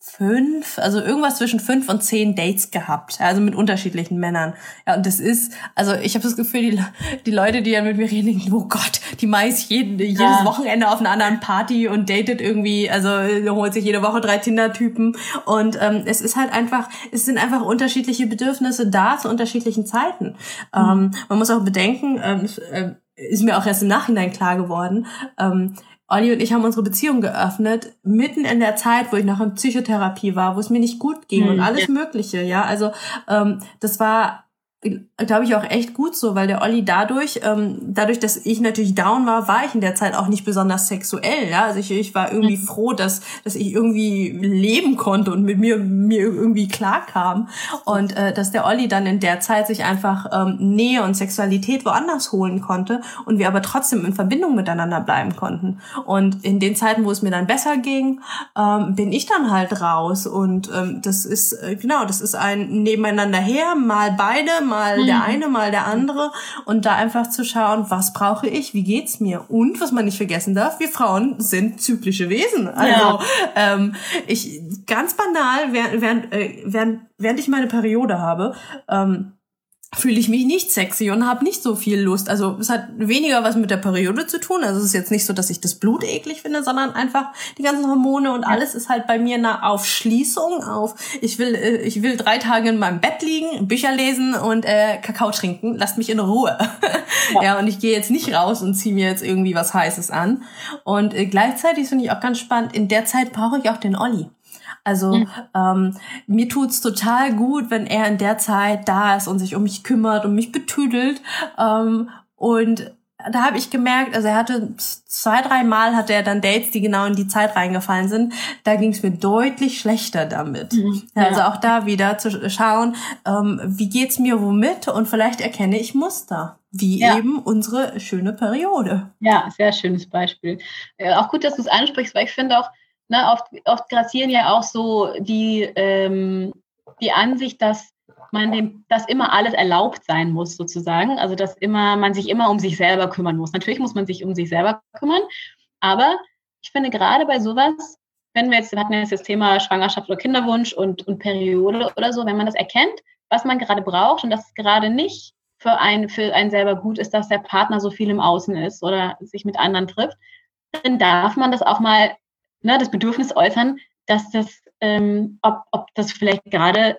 fünf, also irgendwas zwischen fünf und zehn Dates gehabt, also mit unterschiedlichen Männern. Ja, und das ist, also ich habe das Gefühl, die, die Leute, die dann mit mir reden, denken, oh Gott, die meist jeden, jedes ja. Wochenende auf einer anderen Party und datet irgendwie, also holt sich jede Woche drei Tinder-Typen und ähm, es ist halt einfach, es sind einfach unterschiedliche Bedürfnisse da zu unterschiedlichen Zeiten. Mhm. Ähm, man muss auch bedenken, ähm, äh, ist mir auch erst im Nachhinein klar geworden, ähm, Olli und ich haben unsere Beziehung geöffnet, mitten in der Zeit, wo ich noch in Psychotherapie war, wo es mir nicht gut ging, mhm, und alles ja. Mögliche, ja, also ähm, das war, glaube ich, auch echt gut so, weil der Olli dadurch, ähm, dadurch, dass ich natürlich down war, war ich in der Zeit auch nicht besonders sexuell, ja, also ich, ich war irgendwie mhm. froh, dass dass ich irgendwie leben konnte und mit mir mir irgendwie klarkam und äh, dass der Olli dann in der Zeit sich einfach ähm, Nähe und Sexualität woanders holen konnte und wir aber trotzdem in Verbindung miteinander bleiben konnten und in den Zeiten, wo es mir dann besser ging, ähm, bin ich dann halt raus und ähm, das ist, äh, genau, das ist ein Nebeneinander her, mal beide, mal mal der eine, mal der andere und da einfach zu schauen, was brauche ich, wie geht's mir und was man nicht vergessen darf, wir Frauen sind zyklische Wesen. Also ja. ähm, ich ganz banal, während, während, während, während ich meine Periode habe, ähm, fühle ich mich nicht sexy und habe nicht so viel Lust. Also es hat weniger was mit der Periode zu tun. Also es ist jetzt nicht so, dass ich das Blut eklig finde, sondern einfach die ganzen Hormone und alles ist halt bei mir eine Aufschließung auf. Ich will, ich will drei Tage in meinem Bett liegen, Bücher lesen und äh, Kakao trinken. Lasst mich in Ruhe. Ja, ja und ich gehe jetzt nicht raus und ziehe mir jetzt irgendwie was Heißes an. Und äh, gleichzeitig finde ich auch ganz spannend, in der Zeit brauche ich auch den Olli. Also mhm. ähm, mir tut's total gut, wenn er in der Zeit da ist und sich um mich kümmert und mich betüdelt. Ähm, und da habe ich gemerkt, also er hatte zwei, drei Mal hatte er dann Dates, die genau in die Zeit reingefallen sind. Da ging's mir deutlich schlechter damit. Mhm. Ja. Also auch da wieder zu schauen, ähm, wie geht's mir womit und vielleicht erkenne ich Muster. Wie ja. eben unsere schöne Periode. Ja, sehr schönes Beispiel. Äh, auch gut, dass du es ansprichst, weil ich finde auch, Ne, oft, oft grassieren ja auch so die, ähm, die Ansicht, dass man dem, dass immer alles erlaubt sein muss, sozusagen. Also, dass immer, man sich immer um sich selber kümmern muss. Natürlich muss man sich um sich selber kümmern, aber ich finde gerade bei sowas, wenn wir jetzt, wir hatten jetzt das Thema Schwangerschaft oder Kinderwunsch und, und Periode oder so, wenn man das erkennt, was man gerade braucht und dass es gerade nicht für einen, für einen selber gut ist, dass der Partner so viel im Außen ist oder sich mit anderen trifft, dann darf man das auch mal Ne, das Bedürfnis äußern, dass das, ähm, ob, ob das vielleicht gerade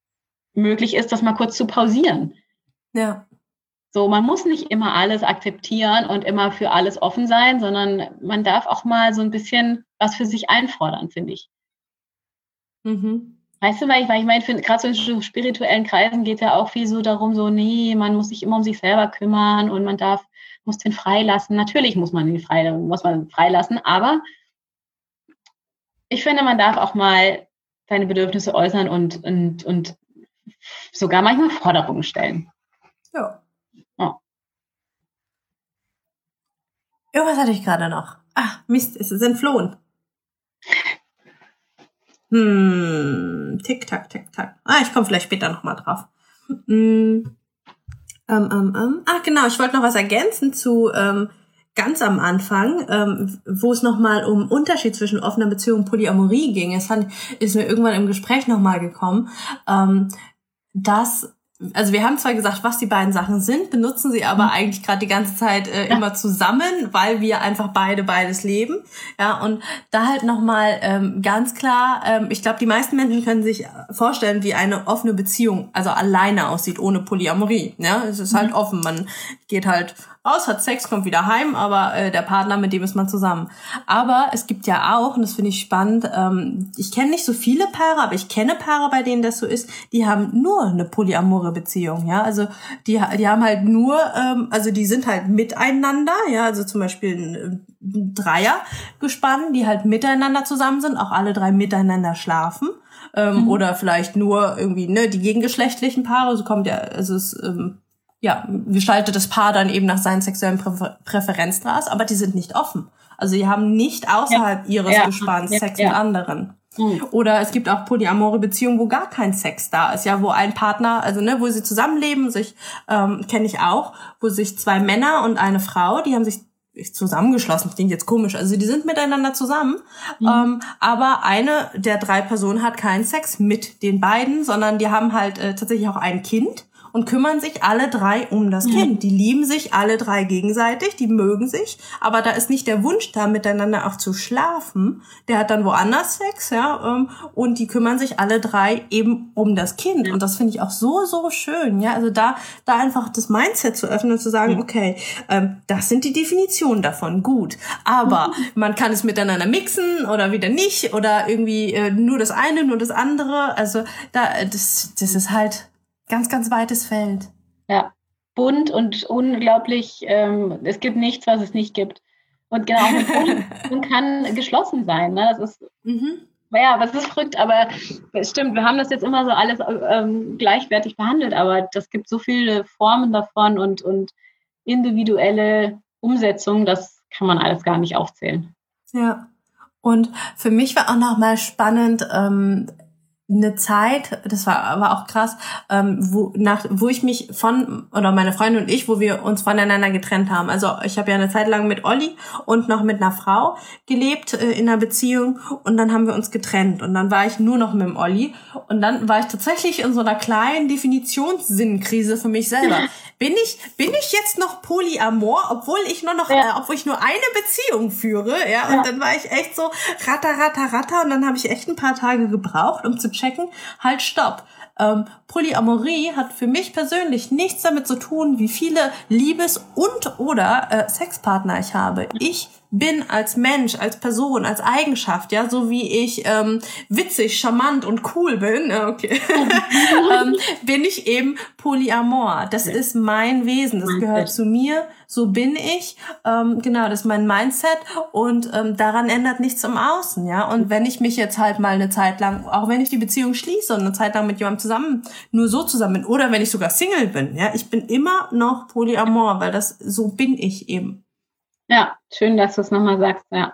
möglich ist, das mal kurz zu pausieren. Ja. So, man muss nicht immer alles akzeptieren und immer für alles offen sein, sondern man darf auch mal so ein bisschen was für sich einfordern, finde ich. Mhm. Weißt du, weil ich, weil ich meine, gerade so in so spirituellen Kreisen geht es ja auch viel so darum, so, nee, man muss sich immer um sich selber kümmern und man darf, muss den freilassen. Natürlich muss man den frei, muss man freilassen, aber ich finde, man darf auch mal seine Bedürfnisse äußern und, und, und sogar manchmal Forderungen stellen. Ja. Oh. Irgendwas hatte ich gerade noch. Ach, Mist, es ist entflohen. Hm, tick, tack, tick, tack. Ah, ich komme vielleicht später nochmal drauf. Hm, ähm, ähm, ähm. Ach, genau, ich wollte noch was ergänzen zu ähm, ganz am Anfang, ähm, wo es nochmal um Unterschied zwischen offener Beziehung und Polyamorie ging. Es fand, ist mir irgendwann im Gespräch nochmal gekommen, ähm, dass also wir haben zwar gesagt, was die beiden Sachen sind, benutzen sie aber mhm. eigentlich gerade die ganze Zeit äh, ja. immer zusammen, weil wir einfach beide beides leben. Ja, und da halt nochmal ähm, ganz klar, ähm, ich glaube, die meisten Menschen können sich vorstellen, wie eine offene Beziehung, also alleine aussieht, ohne Polyamorie. Ja, es ist mhm. halt offen, man geht halt raus, hat Sex, kommt wieder heim, aber äh, der Partner, mit dem ist man zusammen. Aber es gibt ja auch, und das finde ich spannend, ähm, ich kenne nicht so viele Paare, aber ich kenne Paare, bei denen das so ist, die haben nur eine polyamore Beziehung, ja, also die die haben halt nur, ähm, also die sind halt miteinander, ja, also zum Beispiel ein, ein Dreiergespann, die halt miteinander zusammen sind, auch alle drei miteinander schlafen. Ähm, mhm. Oder vielleicht nur irgendwie, ne, die gegengeschlechtlichen Paare, so kommt ja, also es ähm, ja, gestaltet das Paar dann eben nach seinen sexuellen Präfer- Präferenzen raus, aber die sind nicht offen. Also die haben nicht außerhalb ja. ihres ja. Gespanns ja. Sex ja. mit anderen. Mhm. Oder es gibt auch polyamore Beziehungen, wo gar kein Sex da ist, ja, wo ein Partner, also ne, wo sie zusammenleben, sich, ähm, kenne ich auch, wo sich zwei Männer und eine Frau, die haben sich zusammengeschlossen, klingt jetzt komisch, also die sind miteinander zusammen, mhm. ähm, aber eine der drei Personen hat keinen Sex mit den beiden, sondern die haben halt äh, tatsächlich auch ein Kind und kümmern sich alle drei um das mhm. Kind. Die lieben sich alle drei gegenseitig, die mögen sich, aber da ist nicht der Wunsch da, miteinander auch zu schlafen. Der hat dann woanders Sex, ja, ähm, und die kümmern sich alle drei eben um das Kind. Und das finde ich auch so, so schön, ja. Also da, da einfach das Mindset zu öffnen und zu sagen, mhm. okay, ähm, das sind die Definitionen davon, gut. Aber mhm. man kann es miteinander mixen oder wieder nicht oder irgendwie äh, nur das eine, nur das andere. Also da, das, das ist halt ganz, ganz weites Feld. Ja, bunt und unglaublich, ähm, es gibt nichts, was es nicht gibt. Und genau, man kann geschlossen sein, ne? Das ist, mhm. ja, was ist verrückt, aber es stimmt, wir haben das jetzt immer so alles ähm, gleichwertig behandelt, aber das gibt so viele Formen davon und, und individuelle Umsetzungen, das kann man alles gar nicht aufzählen. Ja, und für mich war auch nochmal spannend, ähm, eine Zeit, das war war auch krass, ähm, wo nach wo ich mich von, oder meine Freundin und ich, wo wir uns voneinander getrennt haben. Also ich habe ja eine Zeit lang mit Olli und noch mit einer Frau gelebt äh, in einer Beziehung und dann haben wir uns getrennt und dann war ich nur noch mit dem Olli und dann war ich tatsächlich in so einer kleinen Definitionssinnkrise für mich selber. Bin ich bin ich jetzt noch polyamor, obwohl ich nur noch, ja. äh, obwohl ich nur eine Beziehung führe, ja? Und ja. dann war ich echt so ratter, ratter, ratter und dann habe ich echt ein paar Tage gebraucht, um zu checken, halt, stopp. Ähm, Polyamorie hat für mich persönlich nichts damit zu tun, wie viele Liebes- und oder äh, Sexpartner ich habe. Ich bin als Mensch, als Person, als Eigenschaft, ja, so wie ich ähm, witzig, charmant und cool bin, okay, ähm, bin ich eben polyamor. Das ja. ist mein Wesen, das Mindset. Gehört zu mir, so bin ich, ähm, genau, das ist mein Mindset und ähm, daran ändert nichts im Außen, ja. Und wenn ich mich jetzt halt mal eine Zeit lang, auch wenn ich die Beziehung schließe und eine Zeit lang mit jemandem zusammen, nur so zusammen bin, oder wenn ich sogar Single bin, ja, ich bin immer noch polyamor, weil das, so bin ich eben. Ja, schön, dass du es nochmal sagst, ja.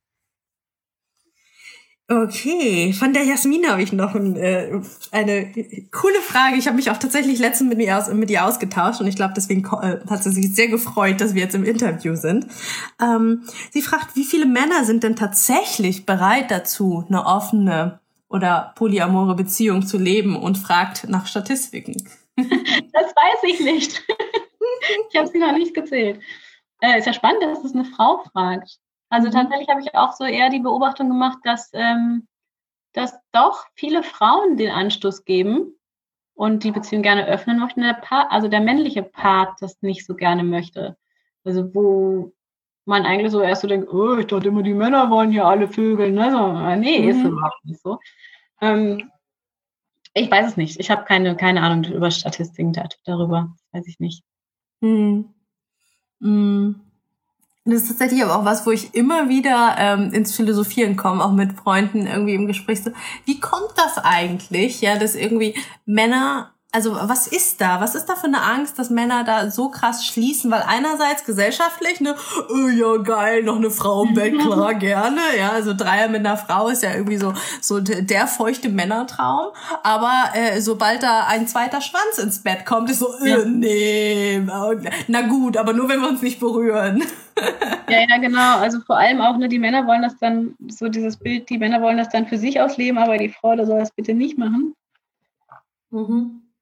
Okay, von der Jasmin habe ich noch ein, äh, eine coole Frage. Ich habe mich auch tatsächlich letztens mit ihr, aus, mit ihr ausgetauscht und ich glaube, deswegen äh, hat sie sich sehr gefreut, dass wir jetzt im Interview sind. Ähm, sie fragt, wie viele Männer sind denn tatsächlich bereit dazu, eine offene oder polyamore Beziehung zu leben und fragt nach Statistiken? Das weiß ich nicht. Ich habe sie noch nicht gezählt. Äh, ist ja spannend, dass es eine Frau fragt. Also mhm. tatsächlich habe ich auch so eher die Beobachtung gemacht, dass, ähm, dass doch viele Frauen den Anstoß geben und die Beziehung gerne öffnen möchten. Der Part, also der männliche Part das nicht so gerne möchte. Also wo man eigentlich so erst so denkt, oh, ich dachte immer, die Männer wollen ja alle Vögeln. Ne? So, nee, mhm. ist überhaupt nicht so. Ähm, ich weiß es nicht. Ich habe keine, keine Ahnung über Statistiken darüber. Das weiß ich nicht. Mhm. Mhm. Das ist tatsächlich aber auch was, wo ich immer wieder ähm, ins Philosophieren komme, auch mit Freunden irgendwie im Gespräch so, wie kommt das eigentlich, ja, dass irgendwie Männer, also was ist da, was ist da für eine Angst, dass Männer da so krass schließen, weil einerseits gesellschaftlich, ne, oh, ja geil, noch eine Frau im Bett, klar, gerne, ja, also Dreier mit einer Frau ist ja irgendwie so so der feuchte Männertraum, aber äh, sobald da ein zweiter Schwanz ins Bett kommt, ist so, äh, ja. nee, na gut, aber nur wenn wir uns nicht berühren. Ja, ja, genau. Also vor allem auch, ne, die Männer wollen das dann, so dieses Bild, die Männer wollen das dann für sich ausleben, aber die Frau, da soll das bitte nicht machen. Mhm.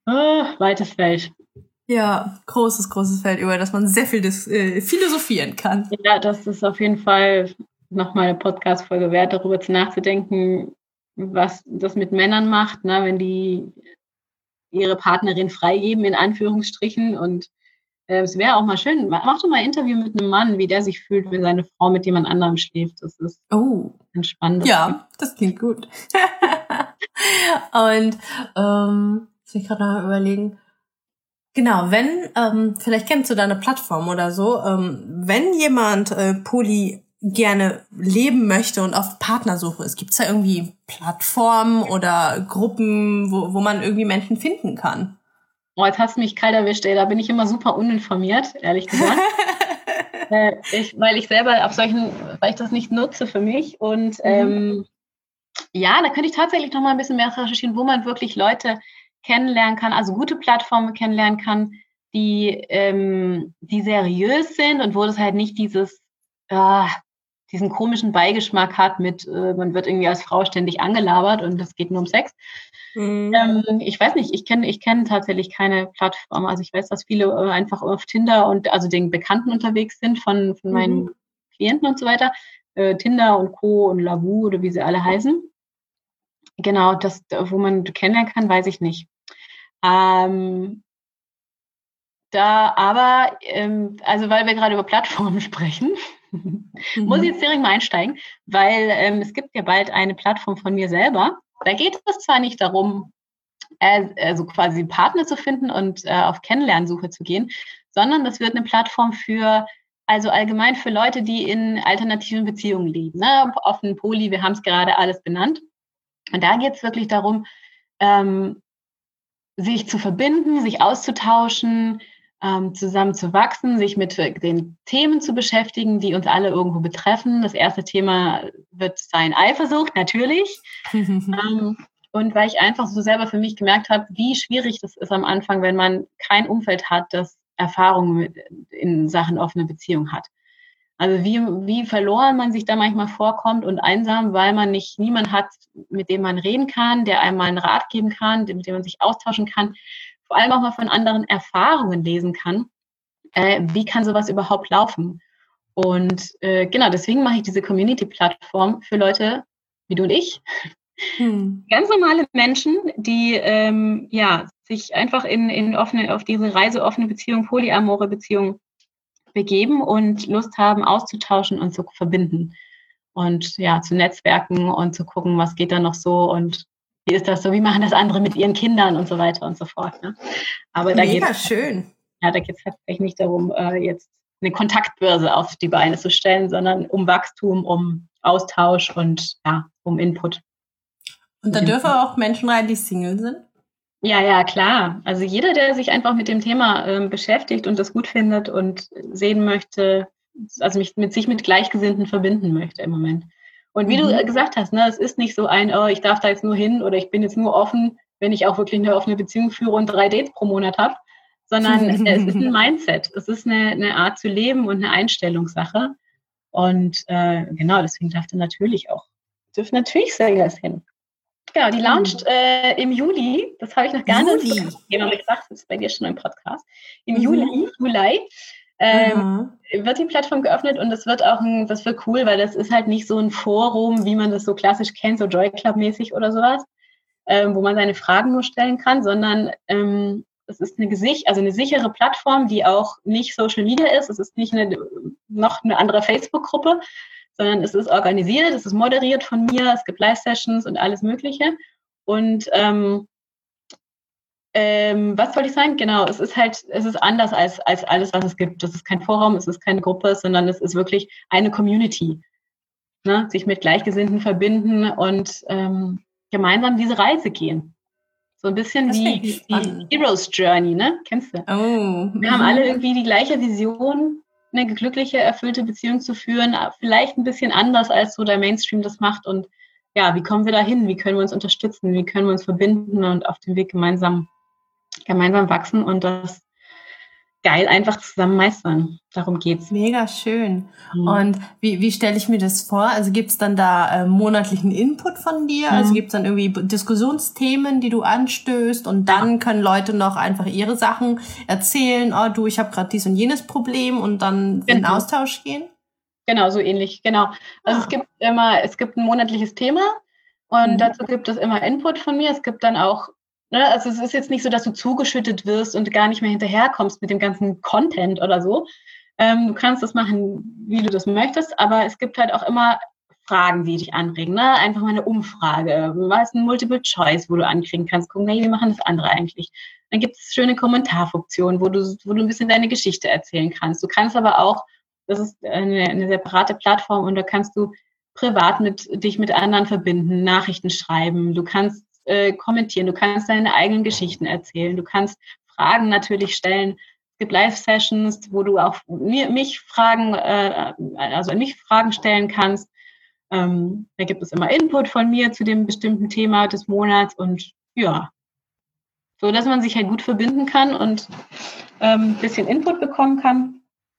Oh, weites Feld. Ja, großes, großes Feld, über das man sehr viel dis- äh, philosophieren kann. Ja, das ist auf jeden Fall nochmal eine Podcast-Folge wert, darüber zu nachzudenken, was das mit Männern macht, ne, wenn die ihre Partnerin freigeben, in Anführungsstrichen. Und äh, es wäre auch mal schön, mach doch mal ein Interview mit einem Mann, wie der sich fühlt, wenn seine Frau mit jemand anderem schläft. Das ist oh. ein spannendes. Ja, das klingt gut. Und ähm, muss ich gerade noch überlegen. Genau, wenn, ähm, vielleicht kennst du da eine Plattform oder so, ähm, wenn jemand äh, Poly gerne leben möchte und auf Partnersuche ist, gibt's da irgendwie Plattformen oder Gruppen, wo, wo man irgendwie Menschen finden kann? Oh, jetzt hast du mich kalt erwischt, ey. Da bin ich immer super uninformiert, ehrlich gesagt. äh, ich, weil ich selber auf solchen, weil ich das nicht nutze für mich. Und ähm, mhm. ja, da könnte ich tatsächlich noch mal ein bisschen mehr recherchieren, wo man wirklich Leute kennenlernen kann, also gute Plattformen kennenlernen kann, die, ähm, die seriös sind und wo das halt nicht dieses, äh, diesen komischen Beigeschmack hat mit, äh, man wird irgendwie als Frau ständig angelabert und es geht nur um Sex. Mhm. Ähm, ich weiß nicht, ich kenne ich kenne tatsächlich keine Plattform. Also ich weiß, dass viele äh, einfach auf Tinder und also den Bekannten unterwegs sind von, von meinen mhm. Klienten und so weiter. Äh, Tinder und Co. und Lavu oder wie sie alle heißen. Genau, das, wo man kennenlernen kann, weiß ich nicht. Ähm, da aber, ähm, also weil wir gerade über Plattformen sprechen, mhm. muss ich jetzt direkt mal einsteigen, weil ähm, es gibt ja bald eine Plattform von mir selber. Da geht es zwar nicht darum, äh, also quasi einen Partner zu finden und äh, auf Kennenlernsuche zu gehen, sondern das wird eine Plattform für, also allgemein für Leute, die in alternativen Beziehungen leben. Ne? Offen, Poly, wir haben es gerade alles benannt. Und da geht es wirklich darum, ähm, sich zu verbinden, sich auszutauschen, ähm, zusammen zu wachsen, sich mit den Themen zu beschäftigen, die uns alle irgendwo betreffen. Das erste Thema wird sein Eifersucht, natürlich. ähm, und weil ich einfach so selber für mich gemerkt habe, wie schwierig das ist am Anfang, wenn man kein Umfeld hat, das Erfahrungen mit, in Sachen offene Beziehung hat. Also wie, wie verloren man sich da manchmal vorkommt und einsam, weil man nicht niemand hat, mit dem man reden kann, der einem mal einen Rat geben kann, mit dem man sich austauschen kann, vor allem auch mal von anderen Erfahrungen lesen kann. Äh, wie kann sowas überhaupt laufen? Und äh, genau, deswegen mache ich diese Community-Plattform für Leute wie du und ich. Hm. Ganz normale Menschen, die ähm, ja, sich einfach in, in offene, auf diese Reise offene Beziehung, polyamore Beziehung begeben und Lust haben, auszutauschen und zu verbinden. Und ja, zu netzwerken und zu gucken, was geht da noch so und wie ist das so, wie machen das andere mit ihren Kindern und so weiter und so fort. Ne? Aber da Mega geht's, schön. Ja, da geht es tatsächlich nicht darum, äh, jetzt eine Kontaktbörse auf die Beine zu stellen, sondern um Wachstum, um Austausch und ja, um Input. Und da dürfen auch Menschen rein, die Single sind? Ja, ja, klar. Also jeder, der sich einfach mit dem Thema ähm, beschäftigt und das gut findet und sehen möchte, also mich mit sich mit Gleichgesinnten verbinden möchte im Moment. Und wie mhm. du gesagt hast, ne, es ist nicht so ein, oh, ich darf da jetzt nur hin oder ich bin jetzt nur offen, wenn ich auch wirklich eine offene Beziehung führe und drei Dates pro Monat habe, sondern es ist ein Mindset. Es ist eine, eine Art zu leben und eine Einstellungssache. Und äh, genau, deswegen darf da natürlich auch, dürfen natürlich Singles hin. Genau, die launcht äh, im Juli. Das habe ich noch gar Juli. nicht gesagt. Das ist bei dir schon im Podcast. Im mhm. Juli, Juli ähm, mhm. wird die Plattform geöffnet und das wird auch ein, das wird cool, weil das ist halt nicht so ein Forum, wie man das so klassisch kennt, so Joy Club-mäßig oder sowas, ähm, wo man seine Fragen nur stellen kann, sondern ähm, es ist eine Gesicht, also eine sichere Plattform, die auch nicht Social Media ist. Es ist nicht eine, noch eine andere Facebook-Gruppe, sondern es ist organisiert, es ist moderiert von mir, es gibt Live-Sessions und alles Mögliche. Und ähm, ähm, was wollte ich sagen? Genau, es ist halt, es ist anders als, als alles, was es gibt. Das ist kein Forum, es ist keine Gruppe, sondern es ist wirklich eine Community. Ne? Sich mit Gleichgesinnten verbinden und ähm, gemeinsam diese Reise gehen. So ein bisschen das wie die Hero's Journey, ne? Kennst du? Oh. Wir haben alle irgendwie die gleiche Vision, eine glückliche, erfüllte Beziehung zu führen, vielleicht ein bisschen anders, als so der Mainstream das macht. Und ja, wie kommen wir da hin? Wie können wir uns unterstützen? Wie können wir uns verbinden und auf dem Weg gemeinsam, gemeinsam wachsen? Und das geil einfach zusammen meistern. Darum geht's. Mega schön. Mhm. Und wie, wie stelle ich mir das vor? Also gibt's dann da äh, monatlichen Input von dir? Mhm. Also gibt's dann irgendwie Diskussionsthemen, die du anstößt und dann ja. können Leute noch einfach ihre Sachen erzählen, oh du, ich habe gerade dies und jenes Problem und dann genau. in den Austausch gehen? Genau, so ähnlich, genau. Also ah. es gibt immer, es gibt ein monatliches Thema und mhm. dazu gibt es immer Input von mir. Es gibt dann auch Also es ist jetzt nicht so, dass du zugeschüttet wirst und gar nicht mehr hinterherkommst mit dem ganzen Content oder so. Ähm, du kannst das machen, wie du das möchtest, aber es gibt halt auch immer Fragen, die dich anregen. Ne? Einfach mal eine Umfrage, was ein Multiple Choice, wo du ankriegen kannst, gucken, hey, wie machen das andere eigentlich? Dann gibt es schöne Kommentarfunktionen, wo du, wo du ein bisschen deine Geschichte erzählen kannst. Du kannst aber auch, das ist eine, eine separate Plattform und da kannst du privat mit dich mit anderen verbinden, Nachrichten schreiben, du kannst Äh, kommentieren, du kannst deine eigenen Geschichten erzählen, du kannst Fragen natürlich stellen. Es gibt Live-Sessions, wo du auch mir, mich Fragen, äh, also an mich Fragen stellen kannst. Ähm, da gibt es immer Input von mir zu dem bestimmten Thema des Monats und ja, so dass man sich halt gut verbinden kann und ein ähm, bisschen Input bekommen kann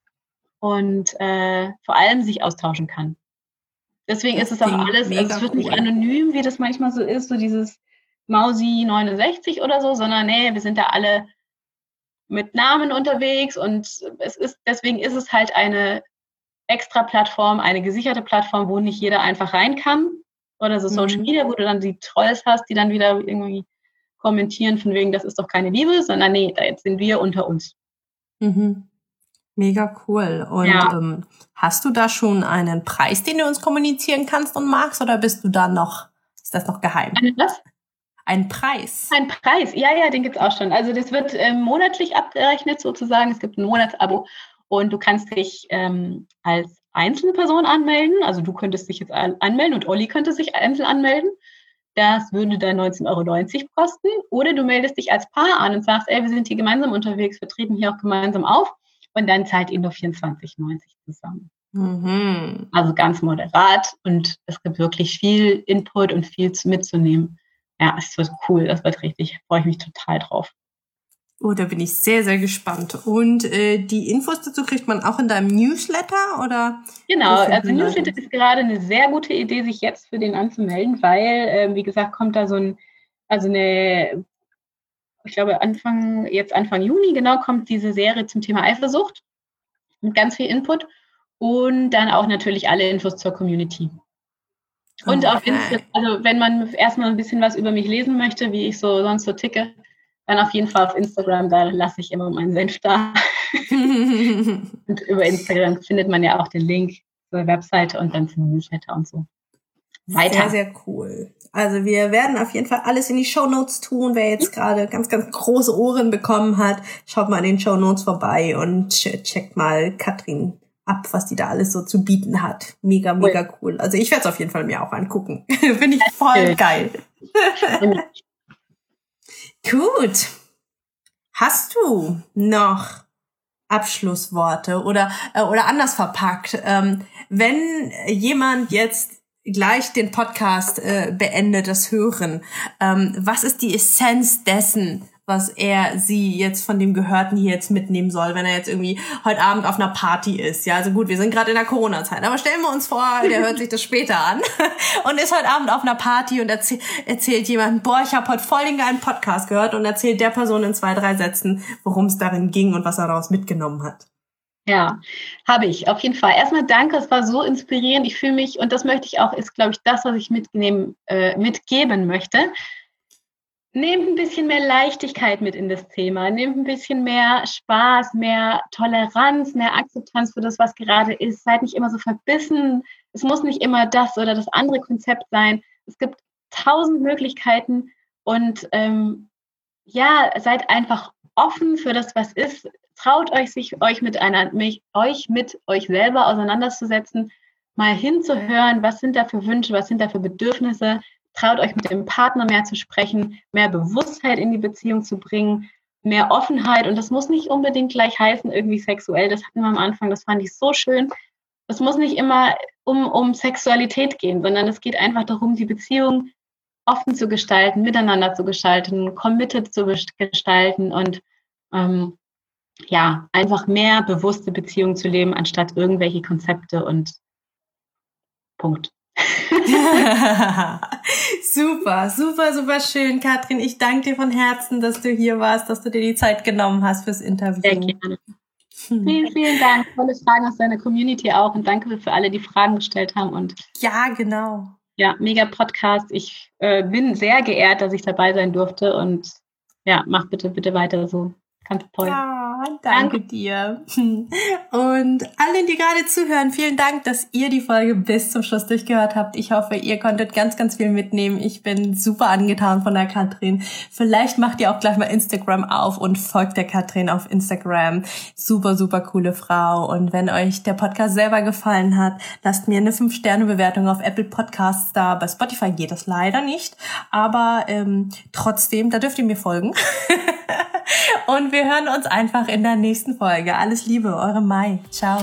und äh, vor allem sich austauschen kann. Deswegen das ist es auch alles, also es wird cool. nicht anonym, wie das manchmal so ist, so dieses Mausi neunundsechzig oder so, sondern nee, wir sind da alle mit Namen unterwegs und es ist, deswegen ist es halt eine extra Plattform, eine gesicherte Plattform, wo nicht jeder einfach rein kann oder so Social mhm. Media, wo du dann die Trolls hast, die dann wieder irgendwie kommentieren von wegen, das ist doch keine Liebe, sondern nee, da jetzt sind wir unter uns. Mhm. Mega cool. Und ja. ähm, hast du da schon einen Preis, den du uns kommunizieren kannst und magst, oder bist du da noch, ist das noch geheim? Eine was? Ein Preis. Ein Preis, ja, ja, den gibt's auch schon. Also das wird ähm, monatlich abgerechnet sozusagen. Es gibt ein Monatsabo und du kannst dich ähm, als einzelne Person anmelden. Also du könntest dich jetzt anmelden und Olli könnte sich einzeln anmelden. Das würde dann neunzehn Euro neunzig kosten. Oder du meldest dich als Paar an und sagst, ey, wir sind hier gemeinsam unterwegs, wir treten hier auch gemeinsam auf. Und dann zahlt ihr nur vierundzwanzig neunzig zusammen. Mhm. Also ganz moderat und es gibt wirklich viel Input und viel mitzunehmen. Ja, es wird cool, das wird richtig, freue ich mich total drauf. Oh, da bin ich sehr, sehr gespannt. Und äh, die Infos dazu kriegt man auch in deinem Newsletter, oder? Genau, also Newsletter ist gerade eine sehr gute Idee, sich jetzt für den anzumelden, weil, äh, wie gesagt, kommt da so ein, also eine, ich glaube Anfang, jetzt Anfang Juni, genau, kommt diese Serie zum Thema Eifersucht mit ganz viel Input und dann auch natürlich alle Infos zur Community. Und okay. auf Instagram, also wenn man erstmal ein bisschen was über mich lesen möchte, wie ich so sonst so ticke, dann auf jeden Fall auf Instagram, da lasse ich immer meinen Senf da. Und über Instagram findet man ja auch den Link zur Webseite und dann zum Newsletter und so. Weiter. Sehr, sehr cool. Also wir werden auf jeden Fall alles in die Shownotes tun. Wer jetzt gerade ganz, ganz große Ohren bekommen hat, schaut mal in den Shownotes vorbei und checkt mal Katrin ab, was die da alles so zu bieten hat. Mega, mega cool. Also ich werde es auf jeden Fall mir auch angucken. Finde ich voll geil. Gut. Hast du noch Abschlussworte oder äh, oder anders verpackt? Ähm, wenn jemand jetzt gleich den Podcast äh, beendet, das Hören, ähm, was ist die Essenz dessen, was er, sie jetzt von dem Gehörten hier jetzt mitnehmen soll, wenn er jetzt irgendwie heute Abend auf einer Party ist? Ja, also gut, wir sind gerade in der Corona-Zeit, aber stellen wir uns vor, der hört sich das später an und ist heute Abend auf einer Party und erzähl, erzählt jemandem, boah, ich habe heute voll den geilen Podcast gehört und erzählt der Person in zwei, drei Sätzen, worum es darin ging und was er daraus mitgenommen hat. Ja, habe ich, auf jeden Fall. Erstmal danke, es war so inspirierend. Ich fühle mich, und das möchte ich auch, ist, glaube ich, das, was ich mitnehmen, äh, mitgeben möchte. Nehmt ein bisschen mehr Leichtigkeit mit in das Thema. Nehmt ein bisschen mehr Spaß, mehr Toleranz, mehr Akzeptanz für das, was gerade ist. Seid nicht immer so verbissen. Es muss nicht immer das oder das andere Konzept sein. Es gibt tausend Möglichkeiten und ähm, ja, seid einfach offen für das, was ist. Traut euch, sich euch mit einer, mich, euch mit euch selber auseinanderzusetzen, mal hinzuhören, was sind da für Wünsche, was sind da für Bedürfnisse. Traut euch mit dem Partner mehr zu sprechen, mehr Bewusstheit in die Beziehung zu bringen, mehr Offenheit. Und das muss nicht unbedingt gleich heißen, irgendwie sexuell. Das hatten wir am Anfang, das fand ich so schön. Es muss nicht immer um, um Sexualität gehen, sondern es geht einfach darum, die Beziehung offen zu gestalten, miteinander zu gestalten, committed zu gestalten und ähm, ja, einfach mehr bewusste Beziehungen zu leben, anstatt irgendwelche Konzepte und Punkt. Super, super, super schön, Katrin. Ich danke dir von Herzen, dass du hier warst, dass du dir die Zeit genommen hast fürs Interview. Sehr gerne. Hm. Vielen, vielen Dank. Tolle Fragen aus deiner Community auch und danke für alle, die Fragen gestellt haben. Und ja, genau. Ja, mega Podcast. Ich äh, bin sehr geehrt, dass ich dabei sein durfte und ja, mach bitte, bitte weiter so. Ganz toll. Ja, danke, danke dir. Und alle, die gerade zuhören, vielen Dank, dass ihr die Folge bis zum Schluss durchgehört habt. Ich hoffe, ihr konntet ganz, ganz viel mitnehmen. Ich bin super angetan von der Katrin. Vielleicht macht ihr auch gleich mal Instagram auf und folgt der Katrin auf Instagram. Super, super coole Frau. Und wenn euch der Podcast selber gefallen hat, lasst mir eine fünf Sterne Bewertung auf Apple Podcasts da. Bei Spotify geht das leider nicht. Aber ähm, trotzdem, da dürft ihr mir folgen. Und wir hören uns einfach in der nächsten Folge. Alles Liebe, eure Mai. Ciao.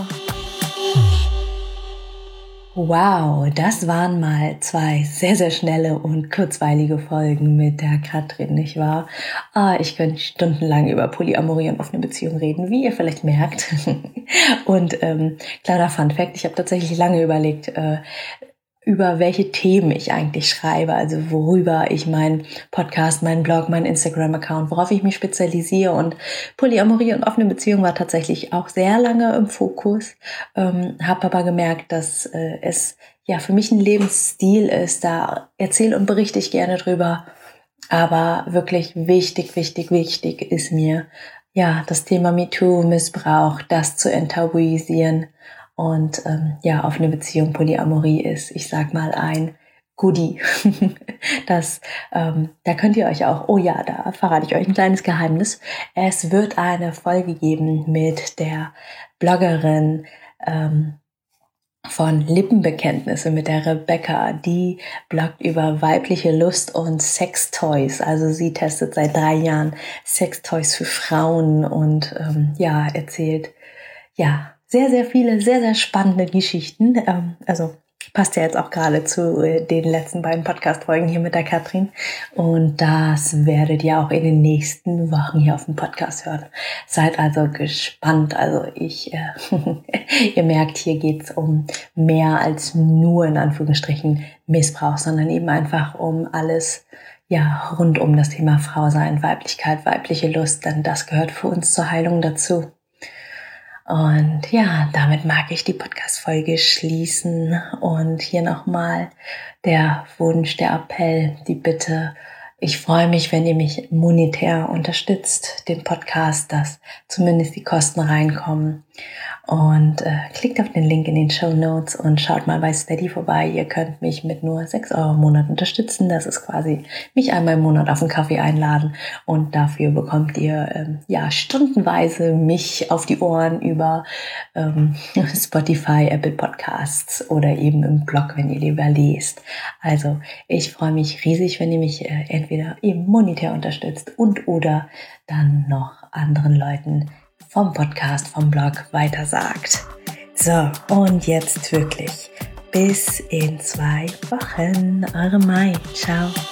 Wow, das waren mal zwei sehr, sehr schnelle und kurzweilige Folgen mit der Katrin, nicht wahr? Ah, ich könnte stundenlang über Polyamorie und offene Beziehungen reden, wie ihr vielleicht merkt. Und ähm, kleiner Funfact, ich habe tatsächlich lange überlegt, äh, über welche Themen ich eigentlich schreibe, also worüber ich meinen Podcast, meinen Blog, meinen Instagram-Account, worauf ich mich spezialisiere, und Polyamorie und offene Beziehung war tatsächlich auch sehr lange im Fokus, ähm, habe aber gemerkt, dass äh, es ja für mich ein Lebensstil ist, da erzähle und berichte ich gerne drüber, aber wirklich wichtig, wichtig, wichtig ist mir ja das Thema MeToo, Missbrauch, das zu enttabuisieren. Und ähm, ja, offene Beziehung, Polyamorie ist, ich sag mal, ein Goodie. das, ähm, da könnt ihr euch auch, oh ja, da verrate ich euch ein kleines Geheimnis. Es wird eine Folge geben mit der Bloggerin ähm, von Lippenbekenntnisse, mit der Rebecca. Die bloggt über weibliche Lust und Sextoys. Also sie testet seit drei Jahren Sextoys für Frauen und ähm, ja, erzählt, ja, sehr, sehr viele, sehr, sehr spannende Geschichten. Ähm, also passt ja jetzt auch gerade zu äh, den letzten beiden Podcast-Folgen hier mit der Katrin. Und das werdet ihr auch in den nächsten Wochen hier auf dem Podcast hören. Seid also gespannt. Also ich, äh, ihr merkt, hier geht's um mehr als nur in Anführungsstrichen Missbrauch, sondern eben einfach um alles, ja, rund um das Thema Frausein, Weiblichkeit, weibliche Lust. Denn das gehört für uns zur Heilung dazu. Und ja, damit mag ich die Podcast-Folge schließen. Und hier nochmal der Wunsch, der Appell, die Bitte. Ich freue mich, wenn ihr mich monetär unterstützt, den Podcast, dass zumindest die Kosten reinkommen. Und äh, klickt auf den Link in den Shownotes und schaut mal bei Steady vorbei. Ihr könnt mich mit nur sechs Euro im Monat unterstützen. Das ist quasi mich einmal im Monat auf einen Kaffee einladen. Und dafür bekommt ihr ähm, ja stundenweise mich auf die Ohren über ähm, Spotify, Apple Podcasts oder eben im Blog, wenn ihr lieber lest. Also ich freue mich riesig, wenn ihr mich äh, entweder eben monetär unterstützt und oder dann noch anderen Leuten vom Podcast, vom Blog weitersagt. So, und jetzt wirklich bis in zwei Wochen. Eure Mai. Ciao.